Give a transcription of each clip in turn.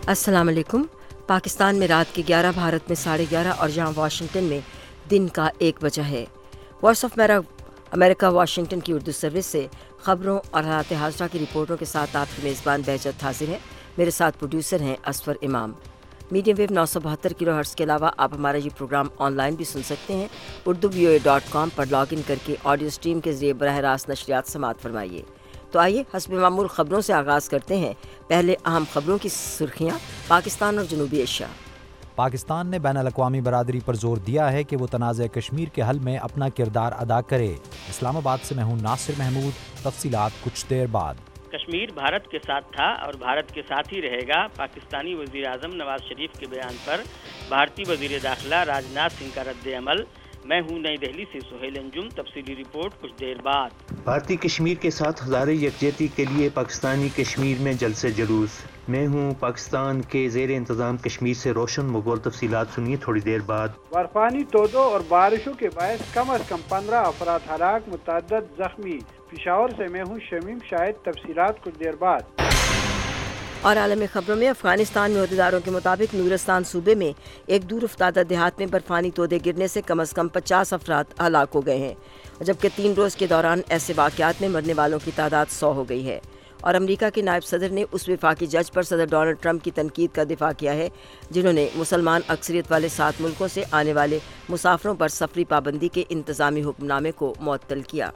अस्सलाम वालेकुम। पाकिस्तान में रात के 11, भारत में 11:30 और जहां वाशिंगटन में दिन का 1 बजा है। वॉइस ऑफ अमेरिका वाशिंगटन की उर्दू सर्विस से खबरों और हालात हाज़िरा की रिपोर्टों के साथ आपकी मेज़बान बहजत हाजिर है। मेरे साथ प्रोड्यूसर हैं असफर इमाम। मीडियम वेव 972 किलोहर्ट्ज़ के अलावा आप हमारा ये प्रोग्राम ऑनलाइन भी सुन सकते हैं। urduvoa.com पर लॉग इन करके ऑडियो स्ट्रीम के ज़रिए बराह रास्त नशरियात समाअत फरमाइए। तो आइए हस्ब मामूल ख़बरों से आगाज़ करते हैं। पहले अहम ख़बरों की सुर्खियाँ। पाकिस्तान और जनूबी एशिया। पाकिस्तान ने बैन-अल-अक़वामी बरादरी पर जोर दिया है कि वो तनाज़े कश्मीर के हल में अपना किरदार अदा करे। इस्लामाबाद से मैं हूँ नासिर महमूद। तफसीलात कुछ देर बाद। कश्मीर भारत के साथ था और भारत के साथ ही रहेगा। पाकिस्तानी वज़ीर आज़म नवाज शरीफ के बयान पर भारतीय वज़ीर दाखिला राजनाथ सिंह का रद्द अमल। मैं हूँ नई दिल्ली से सुहेल अंजुम। तफसीली रिपोर्ट कुछ देर बाद। भारतीय कश्मीर के साथ हज़ारे यकजहती के लिए पाकिस्तानी कश्मीर में जलसे जुलूस। मैं हूँ पाकिस्तान के ज़ेर इंतज़ाम कश्मीर से रोशन मुगल। तफसीलात सुनिए थोड़ी देर बाद। बर्फानी तोदों और बारिशों के बायस कम अज़ कम 15 अफराद हलाक, मुतअद्दिद ज़ख्मी। पेशावर से मैं हूँ शमीम शाहिद। तफसीलात कुछ देर बाद। और आलमी खबरों में अफगानिस्तान में अहदेदारों के मुताबिक नूरस्तान सूबे में एक दूर अफ्तादा देहात में बर्फानी तोदे गिरने से कम अज़ कम 50 अफराद हलाक हो गए हैं, जबकि 3 रोज़ के दौरान ऐसे वाक़यात में मरने वालों की तादाद 100 हो गई है। और अमेरिका के नायब सदर ने उस वफाकी जज पर सदर डोनाल्ड ट्रंप की तनकीद का दिफा किया है जिन्होंने मुसलमान अक्सरियत वाले 7 मुल्कों से आने वाले मुसाफिरों पर सफरी पाबंदी के इंतज़ामी हुक्मनामे को मुअत्तल किया।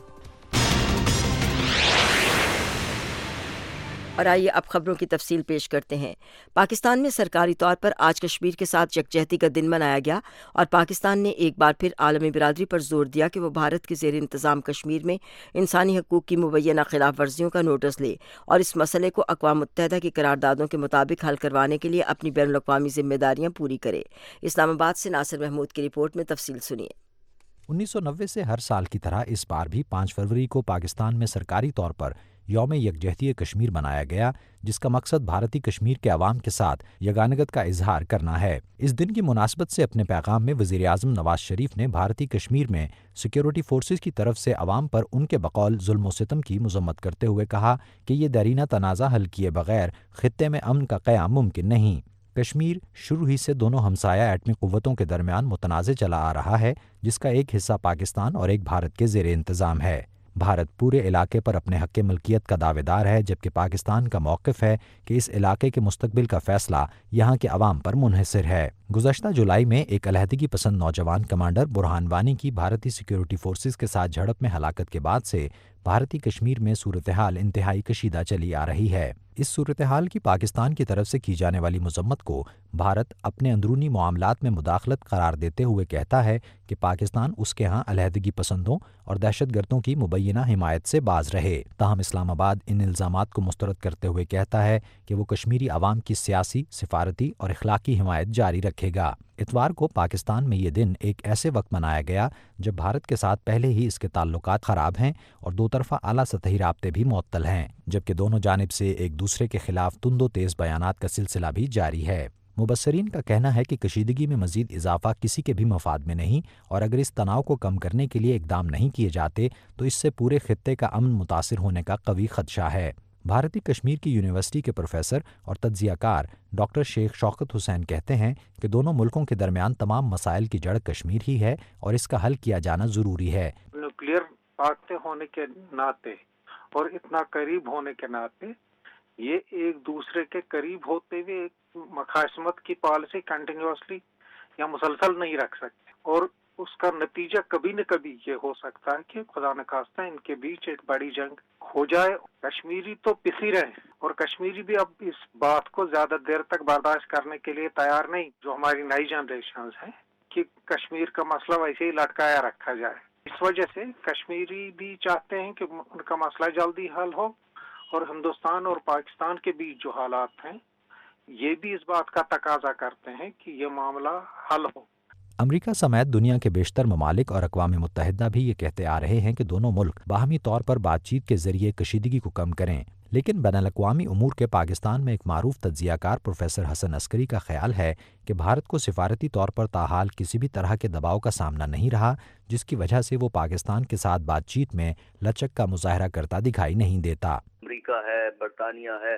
और आइए अब खबरों की तफसील पेश करते हैं। पाकिस्तान में सरकारी तौर पर आज कश्मीर के साथ यकजहती का दिन मनाया गया और पाकिस्तान ने एक बार फिर आलमी बिरादरी पर जोर दिया कि वो भारत के ज़ेर इंतज़ाम कश्मीर में इंसानी हकूक़ की मुबैना खिलाफ वर्जियों का नोटिस ले और इस मसले को अक़वाम मुत्तहिदा की करारदादों के मुताबिक हल करवाने के लिए अपनी बैनुल-अक़वामी ज़िम्मेदारियाँ पूरी करे। इस्लामाबाद से नासिर महमूद की रिपोर्ट में तफसील सुनिए। 1990 से हर साल की तरह इस बार भी 5 फरवरी को पाकिस्तान में सरकारी तौर पर यौम यकजहती कश्मीर मनाया गया, जिसका मकसद भारतीय कश्मीर के अवाम के साथ यगानगत का इजहार करना है। इस दिन की मुनासबत से अपने पैगाम में वज़ीर आज़म नवाज शरीफ ने भारतीय कश्मीर में सिक्योरिटी फोर्सेस की तरफ से अवाम पर उनके बकौल जुल्म व सितम की मज़म्मत करते हुए कहा कि ये दरीना तनाज़ा हल किए बगैर खित्ते में अमन का क़याम मुमकिन नहीं। कश्मीर शुरू ही से दोनों हमसाया एटमी क़ुव्वतों के दरमियान मुतनाज़ चला आ रहा है, जिसका एक हिस्सा पाकिस्तान और एक भारत के ज़ेर इंतज़ाम है। भारत पूरे इलाके पर अपने हक़ मलकियत का दावेदार है, जबकि पाकिस्तान का मौक़िफ़ है कि इस इलाके के मुस्तक़बिल का फ़ैसला यहाँ के अवाम पर मुनहसर है। गुज़श्ता जुलाई में एक अलहदगी पसंद नौजवान कमांडर बुरहान वानी की भारतीय सिक्योरिटी फोर्सेस के साथ झड़प में हलाकत के बाद से भारतीय कश्मीर में सूरत हाल इंतहाई कशीदा चली आ रही है। इस सूरत हाल की पाकिस्तान की तरफ से की जाने वाली मज़म्मत को भारत अपने अंदरूनी मामलात में मुदाखलत करार देते हुए कहता है कि पाकिस्तान उसके यहाँ अलहदगी पसंदों और दहशतगर्दों की मुबैना हिमायत से बाज रहे। ताहम इस्लामाबाद इन इल्ज़ामात को मुस्तरद करते हुए कहता है कि वो कश्मीरी अवाम की सियासी, सिफारती और इखलाकी हिमायत जारी रखेगा। इतवार को पाकिस्तान में ये दिन एक ऐसे वक्त मनाया गया जब भारत के साथ पहले ही इसके ताल्लुकात ख़राब हैं और दो तरफ़ा आला सतही राब्ते भी मुअत्तल हैं, जबकि दोनों जानिब से एक दूसरे के खिलाफ तुंदो तेज़ बयानात का सिलसिला भी जारी है। मुबस्सरीन का कहना है कि कशीदगी में मज़ीद इजाफा किसी के भी मफाद में नहीं और अगर इस तनाव को कम करने के लिए इकदाम नहीं किए जाते तो इससे पूरे खित्ते का अमन मुतासिर होने का कवी खदशा है। भारतीय कश्मीर की यूनिवर्सिटी के प्रोफेसर और तज्ज़ियाकार डॉक्टर शेख शौकत हुसैन कहते हैं कि दोनों मुल्कों के दरमियान तमाम मसाइल की जड़ कश्मीर ही है और इसका हल किया जाना ज़रूरी है। न्यूक्लियर ताकतें होने के नाते और इतना करीब होने के नाते ये एक दूसरे के करीब होते हुए मखासमत की पॉलिसी कंटिन्यूअसली या मुसलसल नहीं रख सकते और उसका नतीजा कभी न कभी ये हो सकता है कि खुदा न खास्ता इनके बीच एक बड़ी जंग हो जाए। कश्मीरी तो पिसी रहे और कश्मीरी भी अब इस बात को ज्यादा देर तक बर्दाश्त करने के लिए तैयार नहीं, जो हमारी नई जनरेशन है, कि कश्मीर का मसला वैसे ही लटकाया रखा जाए। इस वजह से कश्मीरी भी चाहते हैं कि उनका मसला जल्दी हल हो और हिंदुस्तान और पाकिस्तान के बीच जो हालात हैं ये भी इस बात का तकाजा करते हैं कि ये मामला हल हो। अमेरिका समेत दुनिया के बेशतर ममालिक और अक़वाम मुत्तहिदा भी ये कहते आ रहे हैं कि दोनों मुल्क बाहमी तौर पर बातचीत के जरिए कशीदगी को कम करें, लेकिन बैनुल-अक़वामी उमूर के पाकिस्तान में एक मारूफ तज्ज़ियाकार प्रोफेसर हसन अस्करी का ख्याल है कि भारत को सिफारती तौर पर ताहाल किसी भी तरह के दबाव का सामना नहीं रहा, जिसकी वजह से वो पाकिस्तान के साथ बातचीत में लचक का मुजाहरा करता दिखाई नहीं देता। अमेरिका है, बरतानिया है,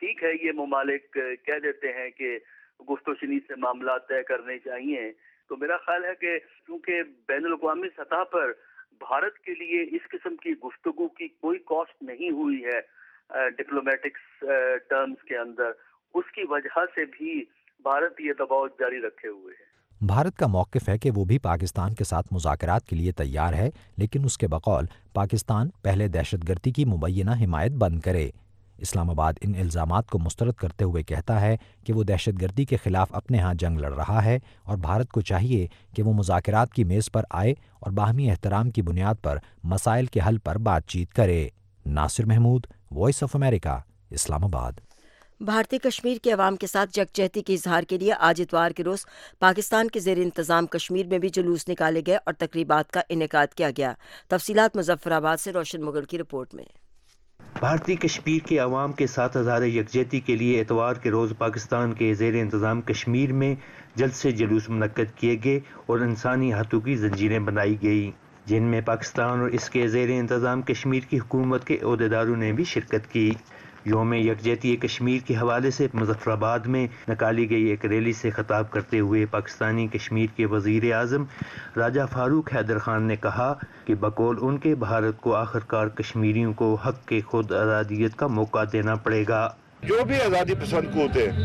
ٹھیک ہے یہ ممالک کہہ دیتے ہیں کہ گفت و شنید سے معاملات طے کرنے چاہیے، تو میرا خیال ہے کہ چونکہ بین الاقوامی سطح پر بھارت کے لیے اس قسم کی گفتگو کی کوئی کاسٹ نہیں ہوئی ہے ڈپلومیٹکس ٹرمز کے اندر، اس کی وجہ سے بھی بھارت یہ دباؤ جاری رکھے ہوئے ہے۔ بھارت کا موقف ہے کہ وہ بھی پاکستان کے ساتھ مذاکرات کے لیے تیار ہے، لیکن اس کے بقول پاکستان پہلے دہشت گردی کی مبینہ حمایت بند کرے۔ اسلام آباد ان الزامات کو مسترد کرتے ہوئے کہتا ہے کہ وہ دہشت گردی کے خلاف اپنے ہاں جنگ لڑ رہا ہے اور بھارت کو چاہیے کہ وہ مذاکرات کی میز پر آئے اور باہمی احترام کی بنیاد پر مسائل کے حل پر بات چیت کرے۔ Nasir Mahmood, voice of America, Islamabad. بھارتی کشمیر کے عوام کے ساتھ یکجہتی کے اظہار کے لیے آج اتوار کے روز پاکستان کے زیر انتظام کشمیر میں بھی جلوس نکالے گئے اور تقریبات کا انعقاد کیا گیا۔ تفصیلات مظفر آباد سے روشن مغل کی رپورٹ میں۔ بھارتی کشمیر کے عوام کے ساتھ اظہار یکجہتی کے لیے اتوار کے روز پاکستان کے زیر انتظام کشمیر میں جلد سے جلوس منعقد کیے گئے اور انسانی ہاتھوں کی زنجیریں بنائی گئی، جن میں پاکستان اور اس کے زیر انتظام کشمیر کی حکومت کے عہدیداروں نے بھی شرکت کی۔ یوم یکجہتی کشمیر کے حوالے سے مظفر آباد میں نکالی گئی ایک ریلی سے خطاب کرتے ہوئے پاکستانی کشمیر کے وزیر اعظم راجہ فاروق حیدر خان نے کہا کہ بقول ان کے بھارت کو آخرکار کشمیریوں کو حق کے خود ارادیت کا موقع دینا پڑے گا۔ جو بھی آزادی پسند قوت ہے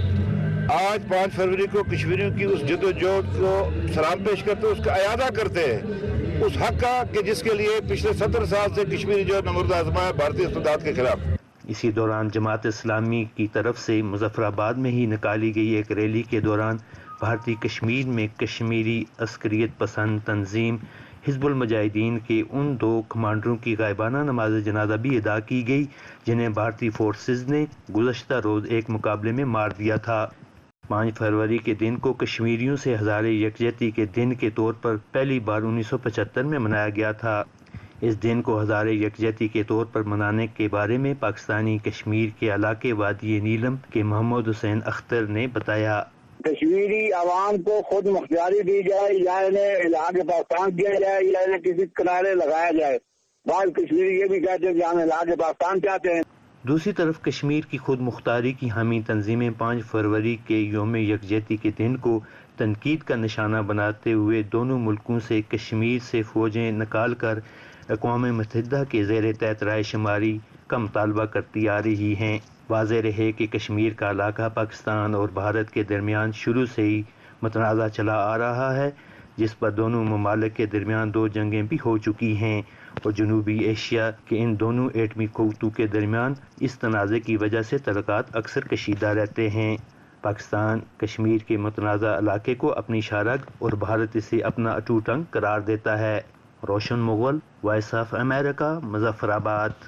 آج 5 فروری کو کشمیریوں کی اس جدوجہد کو سلام پیش کرتے اس کا اعادہ کرتے ہیں، اس حق کا کہ جس کے لیے پچھلے 70 سال سے کشمیری جو نمرود آزما ہے بھارتی استبداد کے خلاف۔ اسی دوران جماعت اسلامی کی طرف سے مظفر آباد میں ہی نکالی گئی ایک ریلی کے دوران بھارتی کشمیر میں کشمیری عسکریت پسند تنظیم حزب المجاہدین کے ان 2 کمانڈروں کی غائبانہ نماز جنازہ بھی ادا کی گئی جنہیں بھارتی فورسز نے گزشتہ روز ایک مقابلے میں مار دیا تھا۔ 5 فروری کے دن کو کشمیریوں سے ہزار یکجہتی کے دن کے طور پر پہلی بار 1975 میں منایا گیا تھا۔ اس دن کو ہزار یکجہتی کے طور پر منانے کے بارے میں پاکستانی کشمیر کے علاقے وادی نیلم کے محمد حسین اختر نے بتایا۔ کشمیری عوام کو خود مختاری دی جائے یا انہیں علاقے پاکستان کیا جائے یا انہیں کسی کنارے لگایا جائے۔ بعض کشمیری یہ بھی کہتے ہیں کہ ہم علاقے پاکستان چاہتے ہیں۔ دوسری طرف کشمیر کی خود مختاری کی حامی تنظیمیں 5 فروری کے یوم یکجہتی کے دن کو تنقید کا نشانہ بناتے ہوئے دونوں ملکوں سے کشمیر سے فوجیں نکال کر اقوام متحدہ کے زیر تحت رائے شماری کا مطالبہ کرتی آ رہی ہیں۔ واضح رہے کہ کشمیر کا علاقہ پاکستان اور بھارت کے درمیان شروع سے ہی متنازع چلا آ رہا ہے، جس پر دونوں ممالک کے درمیان 2 جنگیں بھی ہو چکی ہیں اور جنوبی ایشیا کے ان دونوں ایٹمی قوتوں کے درمیان اس تنازع کی وجہ سے تعلقات اکثر کشیدہ رہتے ہیں۔ پاکستان کشمیر کے متنازع علاقے کو اپنی شارگ اور بھارت اسے اپنا اٹوٹ انگ قرار دیتا ہے۔ Roshan Mughal, voice of America, Muzaffarabad.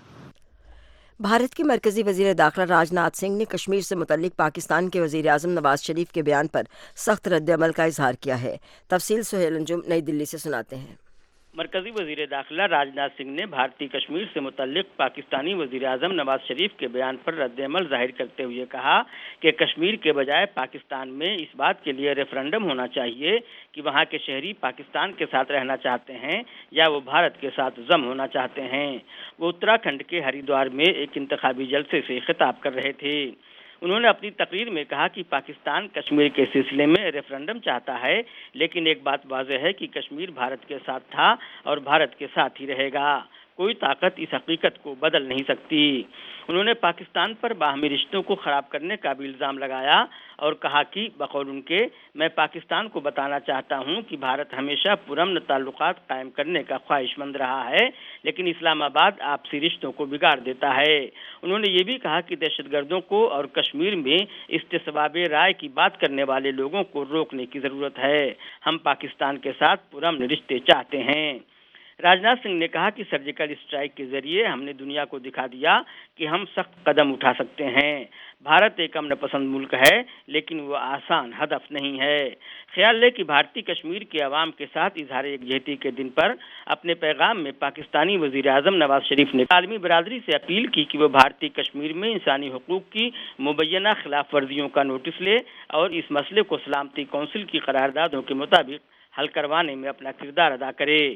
Bharat کے مرکزی وزیر داخلہ راج ناتھ سنگھ نے کشمیر سے متعلق پاکستان کے وزیر اعظم نواز شریف کے بیان پر سخت رد عمل کا اظہار کیا ہے۔ تفصیل سہیل انجم نئی دلی سے سناتے ہیں۔ مرکزی وزیر داخلہ راج ناتھ سنگھ نے بھارتی کشمیر سے متعلق پاکستانی وزیر اعظم نواز شریف کے بیان پر رد عمل ظاہر کرتے ہوئے کہا کہ کشمیر کے بجائے پاکستان میں اس بات کے لیے ریفرنڈم ہونا چاہیے کہ وہاں کے شہری پاکستان کے ساتھ رہنا چاہتے ہیں یا وہ بھارت کے ساتھ ضم ہونا چاہتے ہیں۔ وہ اتراکھنڈ کے ہریدوار میں ایک انتخابی جلسے سے خطاب کر رہے تھے۔ انہوں نے اپنی تقریر میں کہا کہ پاکستان کشمیر کے سلسلے میں ریفرنڈم چاہتا ہے، لیکن ایک بات واضح ہے کہ کشمیر بھارت کے ساتھ تھا اور بھارت کے ساتھ ہی رہے گا۔ کوئی طاقت اس حقیقت کو بدل نہیں سکتی۔ انہوں نے پاکستان پر باہمی رشتوں کو خراب کرنے کا بھی الزام لگایا اور کہا کہ بقول ان کے میں پاکستان کو بتانا چاہتا ہوں کہ بھارت ہمیشہ پرامن تعلقات قائم کرنے کا خواہش مند رہا ہے، لیکن اسلام آباد آپسی رشتوں کو بگاڑ دیتا ہے۔ انہوں نے یہ بھی کہا کہ دہشت گردوں کو اور کشمیر میں استصواب رائے کی بات کرنے والے لوگوں کو روکنے کی ضرورت ہے۔ ہم پاکستان کے ساتھ پرامن رشتے چاہتے ہیں۔ راج ناتھ سنگھ نے کہا کہ سرجیکل اسٹرائیک کے ذریعے ہم نے دنیا کو دکھا دیا کہ ہم سخت قدم اٹھا سکتے ہیں۔ بھارت ایک امن پسند ملک ہے، لیکن وہ آسان ہدف نہیں ہے۔ خیال ہے کہ بھارتی کشمیر کے عوام کے ساتھ اظہار یکجہتی کے دن پر اپنے پیغام میں پاکستانی وزیر اعظم نواز شریف نے عالمی برادری سے اپیل کی کہ وہ بھارتی کشمیر میں انسانی حقوق کی مبینہ خلاف ورزیوں کا نوٹس لے اور اس مسئلے کو سلامتی کونسل کی قراردادوں کے مطابق حل کروانے میں اپنا کردار ادا کرے۔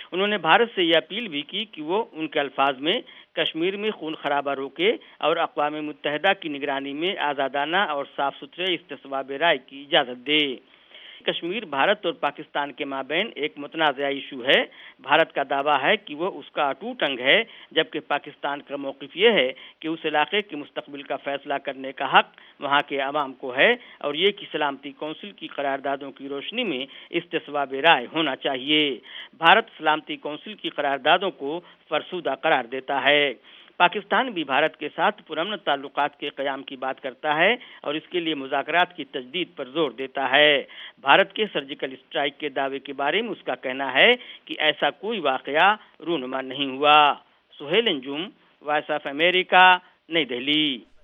انہوں نے بھارت سے یہ اپیل بھی کی کہ وہ ان کے الفاظ میں کشمیر میں خون خرابہ روکے اور اقوام متحدہ کی نگرانی میں آزادانہ اور صاف ستھرے استصواب رائے کی اجازت دے۔ کشمیر بھارت اور پاکستان کے مابین ایک متنازع ایشو ہے۔ بھارت کا دعویٰ ہے کہ وہ اس کا اٹوٹ انگ ہے، جبکہ پاکستان کا موقف یہ ہے کہ اس علاقے کے مستقبل کا فیصلہ کرنے کا حق وہاں کے عوام کو ہے اور یہ کہ سلامتی کونسل کی قراردادوں کی روشنی میں استصواب رائے ہونا چاہیے۔ بھارت سلامتی کونسل کی قراردادوں کو فرسودہ قرار دیتا ہے۔ پاکستان بھی بھارت کے ساتھ پرامن تعلقات کے قیام کی بات کرتا ہے اور اس کے لیے مذاکرات کی تجدید پر زور دیتا ہے۔ بھارت کے سرجیکل اسٹرائک کے دعوے کے بارے میں اس کا کہنا ہے کہ ایسا کوئی واقعہ رونما نہیں ہوا۔ Sohail Anjum, voice of America, Nai Delhi.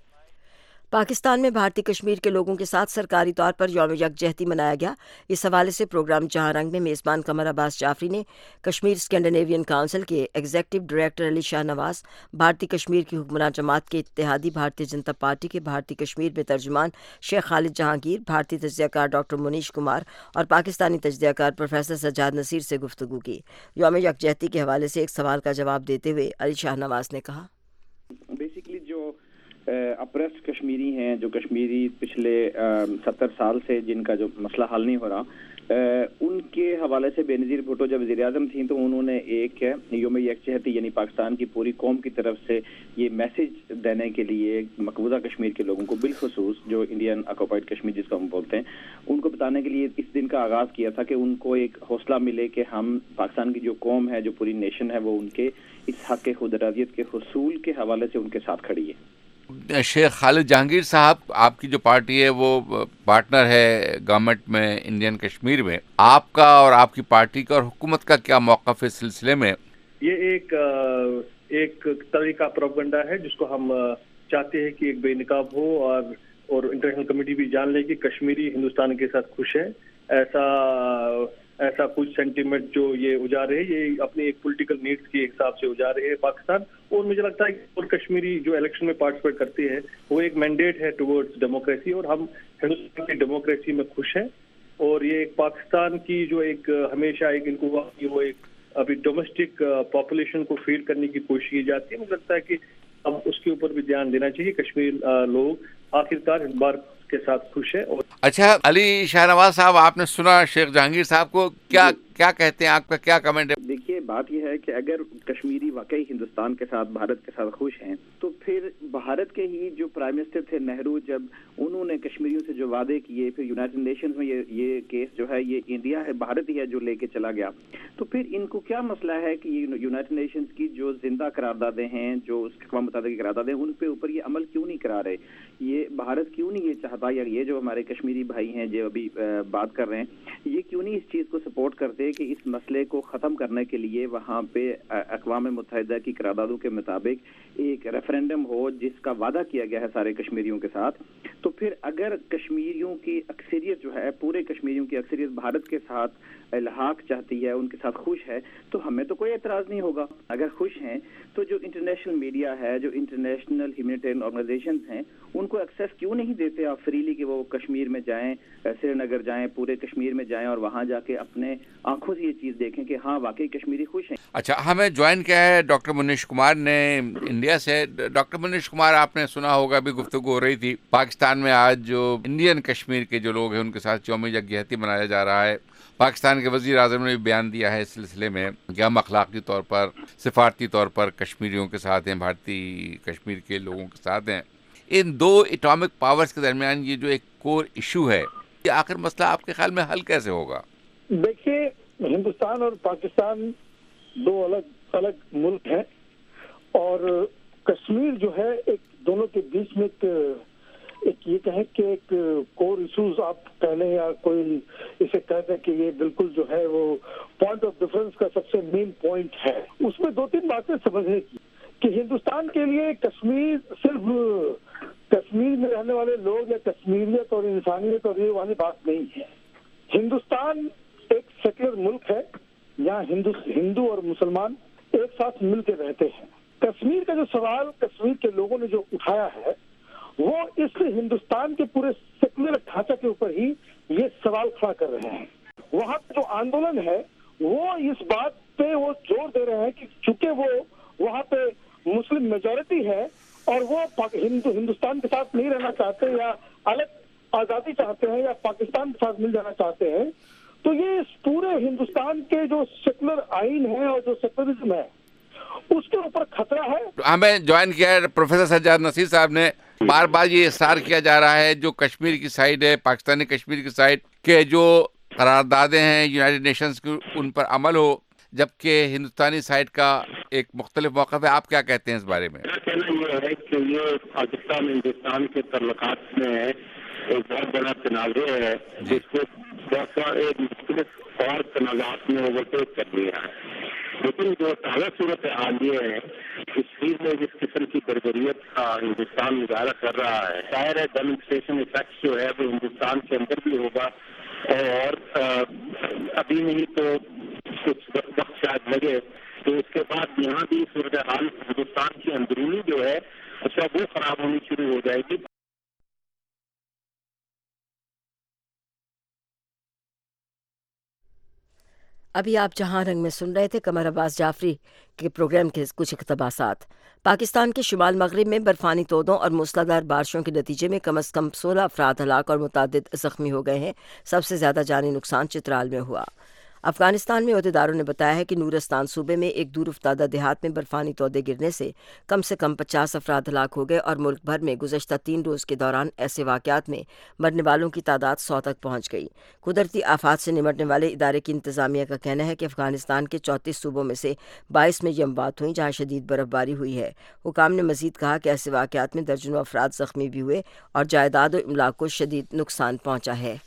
Pakistan میں بھارتی کشمیر کے لوگوں کے ساتھ سرکاری طور پر یوم یکجہتی منایا گیا۔ اس حوالے سے پروگرام جہاں رنگ میں میزبان قمر عباس جعفری نے کشمیر اسکینڈینیوین کونسل کے ایگزیکٹو ڈائریکٹر علی شاہ نواز، بھارتی کشمیر کی حکمراں جماعت کے اتحادی بھارتیہ جنتا پارٹی کے بھارتی کشمیر میں ترجمان شیخ خالد جہانگیر، بھارتی تجزیہ کار ڈاکٹر منیش کمار اور پاکستانی تجزیہ کار پروفیسر سجاد نصیر سے گفتگو کی۔ یوم یکجہتی کے حوالے سے ایک سوال کا جواب دیتے ہوئے علی شاہ نواز نے کہا، بیسیکلی جو اپریسڈ کشمیری ہیں، جو کشمیری پچھلے 70 سال سے جن کا جو مسئلہ حل نہیں ہو رہا، ان کے حوالے سے بے نظیر بھٹو جب وزیر اعظم تھیں تو انہوں نے ایک یوم یکجہتی یعنی پاکستان کی پوری قوم کی طرف سے یہ میسج دینے کے لیے مقبوضہ کشمیر کے لوگوں کو، بالخصوص جو انڈین آکوپائڈ کشمیر جس کو ہم بولتے ہیں، ان کو بتانے کے لیے اس دن کا آغاز کیا تھا کہ ان کو ایک حوصلہ ملے کہ ہم پاکستان کی جو قوم ہے، جو پوری نیشن ہے، وہ ان کے اس حق خود ارادیت کے حصول کے حوالے سے ان کے ساتھ کھڑی ہے۔ شیخ خالد جہانگیر صاحب، آپ کی جو پارٹی ہے وہ پارٹنر ہے گورنمنٹ میں انڈین کشمیر میں، آپ کا اور آپ کی پارٹی کا اور حکومت کا کیا موقف ہے اس سلسلے میں؟ یہ ایک طریقہ پروپیگنڈا ہے جس کو ہم چاہتے ہیں کہ ایک بے نقاب ہو اور انٹرنیشنل کمیٹی بھی جان لے کہ کشمیری ہندوستان کے ساتھ خوش ہے۔ ایسا کچھ سینٹیمنٹ جو یہ اجارے ہیں، یہ اپنے ایک پولیٹیکل نیڈز کے حساب سے اجارے ہیں پاکستان، اور مجھے لگتا ہے کہ اور کشمیری جو الیکشن میں پارٹیسپیٹ کرتے ہیں وہ ایک مینڈیٹ ہے ٹورڈز ڈیموکریسی، اور ہم ہندوستان کی ڈیموکریسی میں خوش ہیں۔ اور یہ ایک پاکستان کی جو ایک ہمیشہ ایک ان کو وہ ایک ابھی ڈومیسٹک پاپولیشن کو فیڈ کرنے کی کوشش کی جاتی ہے۔ مجھے لگتا ہے کہ اب اس کے اوپر بھی دھیان دینا چاہیے۔ کشمیر لوگ آخرکار اس بار کے ساتھ خوش ہے۔ اچھا علی شاہ نواز صاحب، آپ نے سنا شیخ جہانگیر صاحب کو، کیا کہتے ہیں، آپ کا کیا کمنٹ ہے؟ دیکھیے، بات یہ ہے کہ اگر کشمیری واقعی ہندوستان کے ساتھ، بھارت کے ساتھ خوش ہیں، تو پھر بھارت کے ہی جو پرائم منسٹر تھے نہرو، جب انہوں نے کشمیریوں سے جو وعدے کیے، پھر یونائٹڈ نیشنز میں یہ کیس جو ہے یہ انڈیا ہے، بھارت ہی ہے جو لے کے چلا گیا، تو پھر ان کو کیا مسئلہ ہے کہ یہ یونائٹڈ نیشنز کی جو زندہ قراردادیں ہیں، جو اس کے اقوام متحدہ کی قراردادیں، ان پہ اوپر یہ عمل کیوں نہیں کرا رہے؟ یہ بھارت کیوں نہیں یہ چاہتا، یا یہ جو ہمارے کشمیری بھائی ہیں جو ابھی بات کر رہے ہیں، یہ کیوں نہیں اس چیز کو سپورٹ کرتے کہ اس مسئلے کو ختم کرنے کے لیے وہاں پہ اقوام متحدہ کی قراردادوں کے مطابق ایک ریفرینڈم ہو جس کا وعدہ کیا گیا ہے سارے کشمیریوں کے ساتھ؟ تو پھر اگر کشمیریوں کی اکثریت جو ہے، پورے کشمیریوں کی اکثریت بھارت کے ساتھ الحاق چاہتی ہے، ان کے ساتھ خوش ہے، تو ہمیں تو کوئی اعتراض نہیں ہوگا۔ اگر خوش ہیں تو جو انٹرنیشنل میڈیا ہے، جو انٹرنیشنل ہیومینیٹیرین آرگنائزیشنز ہیں، ان کو ایکسیس کیوں نہیں دیتے آپ فریلی کہ وہ کشمیر میں جائیں، سری نگر جائیں، پورے کشمیر میں جائیں اور وہاں جا کے اپنے آنکھوں سے یہ چیز دیکھیں کہ ہاں واقعی کشمیری خوش ہیں۔ اچھا، ہمیں جوائن کیا ہے ڈاکٹر منیش کمار نے انڈیا سے۔ ڈاکٹر منیش کمار، آپ نے سنا ہوگا، ابھی گفتگو ہو رہی تھی، پاکستان میں آج جو انڈین کشمیر کے جو لوگ ہیں ان کے ساتھ یوم یکجہتی منایا جا رہا ہے۔ پاکستان کے وزیر اعظم نے بھی بیان دیا ہے اس سلسلے میں کہ ہم اخلاقی طور پر، سفارتی طور پر کشمیریوں کے ساتھ ہیں، بھارتی کشمیر کے لوگوں کے ساتھ ہیں۔ ان دو اٹامک پاورز کے درمیان یہ جو ایک کور ایشو ہے، یہ آخر مسئلہ آپ کے خیال میں حل کیسے ہوگا؟ دیکھیے، ہندوستان اور پاکستان دو الگ الگ ملک ہیں، اور کشمیر جو ہے ایک دونوں کے بیچ میں ایک یہ کہیں کہ ایک کور ایشوز آپ کہنے یا کوئی اسے کہتے ہیں کہ یہ بالکل جو ہے وہ پوائنٹ آف ڈفرنس کا سب سے مین پوائنٹ ہے۔ اس میں دو تین باتیں سمجھنے کی کہ ہندوستان کے لیے کشمیر صرف کشمیر میں رہنے والے لوگ یا کشمیریت اور انسانیت اور یہ والی بات نہیں ہے۔ ہندوستان ایک سیکولر ملک ہے، یہاں ہندو اور مسلمان ایک ساتھ مل کے رہتے ہیں۔ کشمیر کا جو سوال کشمیر کے لوگوں نے جو اٹھایا ہے، وہ اس ہندوستان کے پورے سیکولر ڈھانچہ کے اوپر ہی یہ سوال کھڑا کر رہے ہیں۔ وہاں جو آندولن ہے وہ اس بات پہ وہ रहे हैं कि चूंकि वो वहाँ पे मुस्लिम मेजॉरिटी है और वो हिंदुस्तान के साथ नहीं रहना चाहते या अलग आज़ादी चाहते हैं या पाकिस्तान के साथ मिल जाना चाहते हैं, तो ये इस पूरे हिंदुस्तान के जो सेकुलर आइन है और जो सेकुलरिज्म है उसके ऊपर खतरा है। हमें ज्वाइन किया है प्रोफेसर सज्जाद नसीर साहब ने। बार बार ये इस्तार किया जा रहा है जो कश्मीर की साइड है, पाकिस्तानी कश्मीर की साइड के जो करारदादें हैं यूनाइटेड नेशंस की उन पर अमल हो, जबकि हिंदुस्तानी साइड का एक मुख्तलिफ मौक़िफ़ है। आप क्या कहते हैं इस बारे में? मेरा कहना ये है कि ये पाकिस्तान हिंदुस्तान के तल्लुकात में एक बहुत बड़ा तनाज़े है जिसको एक मुख्तलिफ और तनाज़ात में ओवरटेक कर लिया है। लेकिन जो ताज़ा सूरत हाल ये है कश्मीर में जिस किस्म की बर्बरियत का हिंदुस्तान मुजाहरा कर रहा है, शायद है डेमोन्स्ट्रेशन इफेक्ट जो है वो हिंदुस्तान के अंदर भी होगा और अभी नहीं तो कुछ वक्त शायद लगे तो उसके बाद यहाँ भी सूरत हाल हिंदुस्तान की अंदरूनी जो है उसका वो खराब होनी शुरू हो जाएगी। अभी आप जहां रंग में सुन रहे थे कमर अब्बास जाफरी के प्रोग्राम के कुछ इक़्तिबासात। पाकिस्तान के शुमाल मगरिब में बर्फानी तोदों और मूसलाधार बारिशों के नतीजे में कम अज़ कम 16 अफराद हलाक और मुतअद्दिद ज़ख्मी हो गए हैं। सबसे ज़्यादा जानी नुकसान चित्राल में हुआ। अफगानिस्तान में अहदेदारों ने बताया है कि नूरस्तान सूबे में एक दूर अफ्तादा देहात में बर्फानी तोदे गिरने से कम 50 अफराद हलाक हो गए और मुल्क भर में गुज़श्ता 3 रोज़ के दौरान ऐसे वाक़यात में मरने वालों की तादाद 100 तक पहुँच गई। कुदरती आफात से निमटने वाले इदारे की इंतज़ामिया का कहना है कि अफगानिस्तान के 34 सूबों में से 22 में यमवात हुई जहाँ शदीद बर्फबारी हुई है। हुकाम ने मज़ीद कहा कि ऐसे वाक़यात में दर्जनों अफराद ज़ख्मी भी हुए और जायदाद और इमलाक को शदीद नुकसान पहुँचा है।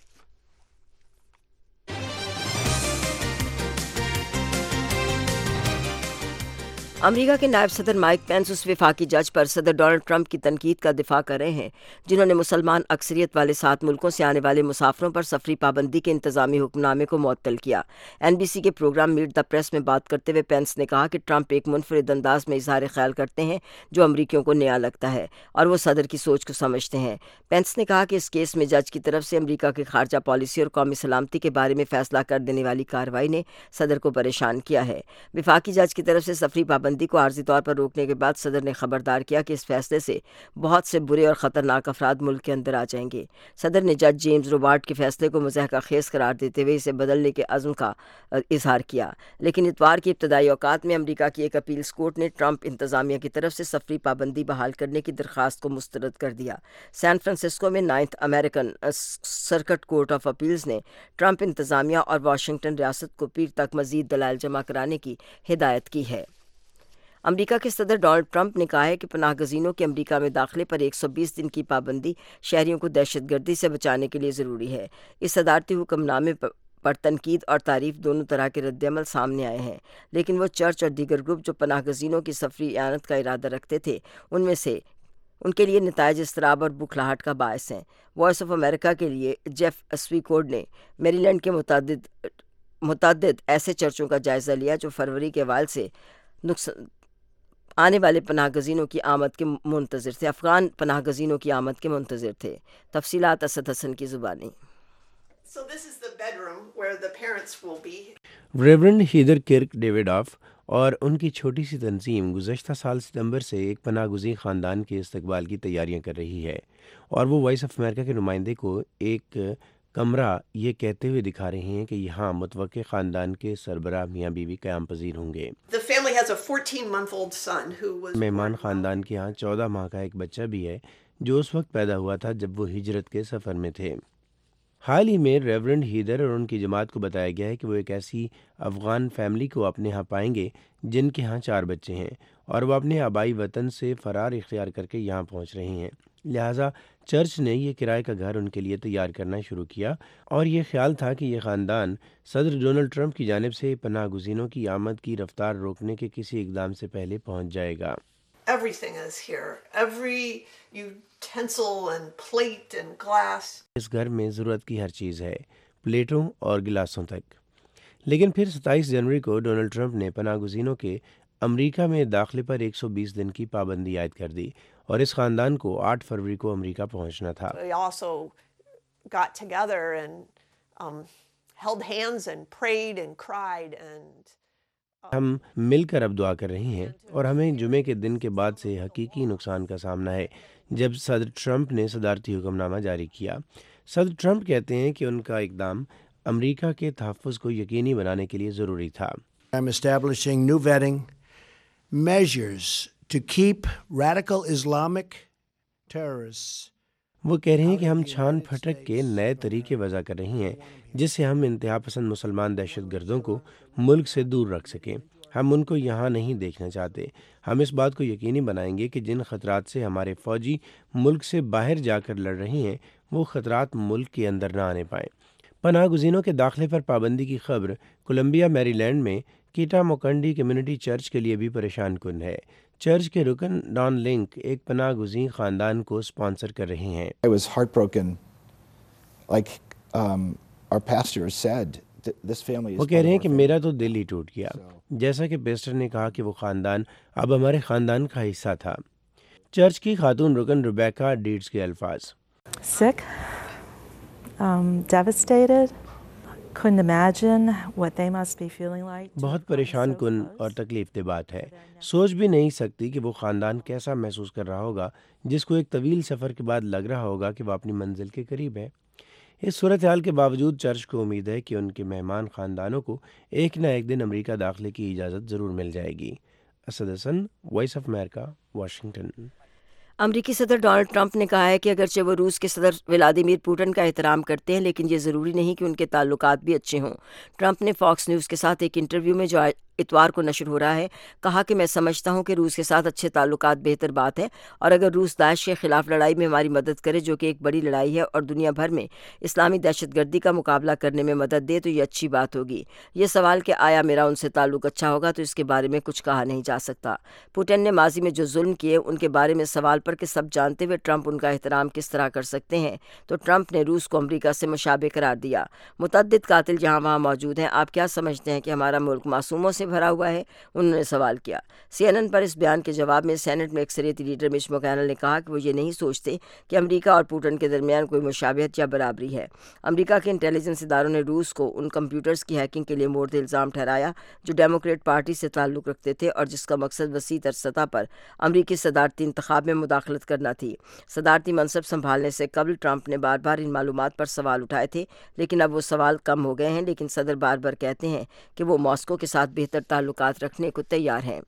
अमेरिका के नायब सदर माइक पेंस उस वफाकी जज पर सदर डोनाल्ड ट्रंप की तनकीद का दिफा कर रहे हैं जिन्होंने मुसलमान अक्सरियत वाले 7 मुल्कों से आने वाले मुसाफरों पर सफरी पाबंदी के इंतजामी हुक्मनामे को मुअत्तल किया। NBC के प्रोग्राम मीट द प्रेस में बात करते हुए पेंस ने कहा कि ट्रंप एक मुनफरिद अंदाज में इजहार ख्याल करते हैं जो अमरीकियों को नया लगता है और वो सदर की सोच को समझते हैं। पेंस ने कहा कि इस केस में जज की तरफ से अमरीका की खारजा पॉलिसी और कौमी सलामती के बारे में फैसला कर देने वाली कार्रवाई ने सदर को परेशान किया है। वफाकी जज की तरफ से सफरी पाबंदी को आर्जी तौर पर रोकने के बाद सदर ने खबरदार किया कि इस फैसले से बहुत से बुरे और ख़तरनाक अफराद मुल्क के अंदर आ जाएंगे। सदर ने जज जेम्स रोबार्ट के फैसले को मुज़ाहका खेज़ करार देते हुए इसे बदलने के अज़्म का इजहार किया। लेकिन इतवार की इब्तदाई औकात में अमरीका की एक अपील्स कोर्ट ने ट्रंप इंतज़ामिया की तरफ से सफरी पाबंदी बहाल करने की दरख्वास्त को मुस्तरद कर दिया। सैन फ्रांसिस्को में 9th American circuit court of appeals ने ट्रंप इंतज़ामिया और वाशिंगटन रियासत को पीर तक मज़ीद दलाइल जमा कराने की हिदायत की है। अमेरिका के सदर डोनाल्ड ट्रंप ने कहा है कि पनाह गज़ीनों के अमेरिका में दाखिले पर 120 दिन की पाबंदी शहरियों को दहशतगर्दी से बचाने के लिए ज़रूरी है। इस सदारती हुक्मनामे पर तनकीद और तारीफ दोनों तरह के रद्दअमल सामने आए हैं, लेकिन वो चर्च और दीगर ग्रुप जो पनाह गज़ीनों की सफरी आनत का इरादा रखते थे उनमें से उनके लिए नताइज इसतराब और बुखलाहट का बायस हैं। वॉइस ऑफ अमेरिका के लिए जेफ स्वीकोर्ड ने मेरीलैंड के मुतअद्दिद ऐसे चर्चों का जायज़ा लिया जो फरवरी के अवाइल से आने वाले पनाह गज़ीनों की आमद के मुंतज़िर थे। अफ़गान पनाह गज़ीनों की आमद के मुंतज़िर थे। तफसीलात असद हसन की ज़ुबानी। रेवरेंड हीदर किर्क डेविडॉफ और उनकी छोटी सी तंजीम गुज़श्ता साल सितंबर से एक पनाह गुज़ीर ख़ानदान के इस्तकबाल की तैयारियां कर रही है और वो वॉइस ऑफ अमेरिका के नुमाइंदे को एक कमरा ये कहते हुए दिखा रहे हैं कि यहाँ मुतवक्के ख़ानदान के सरबराह मियाँ बीवी क़याम पज़ीर होंगे। मेहमान ख़ानदान के यहाँ 14 माह का एक बच्चा भी है जो उस वक्त पैदा हुआ था जब वो हिजरत के सफ़र में थे। हाल ही में रेवरेंड हीदर और उनकी जमात को बताया गया है कि वो एक ऐसी अफ़गान फैमिली को अपने यहाँ पाएंगे जिनके यहाँ 4 बच्चे हैं और वो अपने आबाई वतन से फ़रार इख्तियार करके यहाँ पहुँच रहे हैं। लिहाजा चर्च ने ये किराए का घर उनके लिए तैयार करना शुरू किया और ये ख्याल था कि ये ख़ानदान सदर डोनाल्ड ट्रंप की जानिब से पनाह गुज़ीनों की आमद की रफ्तार रोकने के किसी इक़दाम से पहले पहुँच जाएगा। इस घर में ज़रूरत की हर चीज़ है, प्लेटों और गिलासों तक। लेकिन फिर 27 जनवरी को डोनाल्ड ट्रंप ने पनाह गुज़ीनों के अमेरिका में दाखिले पर 120 दिन की पाबंदी आयद कर दी और इस ख़ानदान को 8 फरवरी को अमेरिका पहुंचना था। ہم مل کر اب دعا کر رہے ہیں اور ہمیں جمعے کے دن کے بعد سے حقیقی نقصان کا سامنا ہے جب صدر ٹرمپ نے صدارتی حکم نامہ جاری کیا۔ صدر ٹرمپ کہتے ہیں کہ ان کا اقدام امریکہ کے تحفظ کو یقینی بنانے کے لیے ضروری تھا۔ I'm establishing new vetting measures to keep radical Islamic terrorists. وہ کہہ رہے ہیں کہ ہم چھان پھٹک کے نئے طریقے وضع کر رہے ہیں جس سے ہم انتہا پسند مسلمان دہشت گردوں کو ملک سے دور رکھ سکیں۔ ہم ان کو یہاں نہیں دیکھنا چاہتے۔ ہم اس بات کو یقینی بنائیں گے کہ جن خطرات سے ہمارے فوجی ملک سے باہر جا کر لڑ رہے ہیں وہ خطرات ملک کے اندر نہ آنے پائیں۔ پناہ گزینوں کے داخلے پر پابندی کی خبر کولمبیا میری لینڈ میں کیٹا موکنڈی کمیونٹی چرچ کے لیے بھی پریشان کن ہے۔ چرچ کے رکن ڈان لنک ایک پناہ گزین خاندان کو اسپانسر کر رہے ہیں۔ I was heartbroken. Like our pastor said, this family is. وہ کہہ رہے ہیں کہ میرا تو دل ہی ٹوٹ گیا، جیسا کہ پیسٹر نے کہا کہ وہ خاندان اب ہمارے خاندان کا حصہ تھا۔ چرچ کی خاتون رکن ریبیکا ڈیڈز کے الفاظ۔ Sick, devastated. Couldn't imagine what they must be feeling like. بہت پریشان کن اور تکلیف دہ بات ہے۔ سوچ بھی نہیں سکتی کہ وہ خاندان کیسا محسوس کر رہا ہوگا جس کو ایک طویل سفر کے بعد لگ رہا ہوگا کہ وہ اپنی منزل کے قریب ہے۔ اس صورتحال کے باوجود چرچ کو امید ہے کہ ان کے مہمان خاندانوں کو ایک نہ ایک دن امریکہ داخلے کی اجازت ضرور مل جائے گی۔ Asad Hasan, Voice of America, Washington. امریکی صدر ڈونلڈ ٹرمپ نے کہا ہے کہ اگرچہ وہ روس کے صدر ولادیمیر پوٹن کا احترام کرتے ہیں لیکن یہ ضروری نہیں کہ ان کے تعلقات بھی اچھے ہوں۔ ٹرمپ نے فاکس نیوز کے ساتھ ایک انٹرویو میں جو اتوار کو نشر ہو رہا ہے کہا کہ میں سمجھتا ہوں کہ روس کے ساتھ اچھے تعلقات بہتر بات ہے، اور اگر روس داعش کے خلاف لڑائی میں ہماری مدد کرے جو کہ ایک بڑی لڑائی ہے اور دنیا بھر میں اسلامی دہشت گردی کا مقابلہ کرنے میں مدد دے تو یہ اچھی بات ہوگی۔ یہ سوال کہ آیا میرا ان سے تعلق اچھا ہوگا تو اس کے بارے میں کچھ کہا نہیں جا سکتا۔ پوٹن نے ماضی میں جو ظلم کیے ان کے بارے میں سوال پر کہ سب جانتے ہوئے ٹرمپ ان کا احترام کس طرح کر سکتے ہیں تو ٹرمپ نے روس کو امریکہ سے مشابہ قرار دیا۔ متعدد قاتل جہاں وہاں موجود ہیں، آپ کیا سمجھتے ہیں کہ ہمارا ملک معصوموں سے بھرا ہوا ہے؟ انہوں نے سوال کیا۔ سی این این پر اس بیان کے جواب میں سینٹ میں اکثریتی لیڈر مچ مکینل نے کہا کہ وہ یہ نہیں سوچتے کہ امریکہ اور پوٹن کے درمیان کوئی مشابہت یا برابری ہے۔ امریکہ کے انٹیلیجنس اداروں نے روس کو ان کمپیوٹرز کی ہیکنگ کے لیے مورد الزام ٹھہرایا جو ڈیموکریٹ پارٹی سے تعلق رکھتے تھے اور جس کا مقصد وسیع تر سطح پر امریکی صدارتی انتخاب میں مداخلت کرنا تھی۔ صدارتی منصب سنبھالنے سے قبل ٹرمپ نے بار بار ان معلومات پر سوال اٹھائے تھے لیکن اب وہ سوال کم ہو گئے ہیں، لیکن صدر بار بار کہتے ہیں کہ وہ ماسکو کے ساتھ بہتر تعلقات رکھنے کو تیار ہیں۔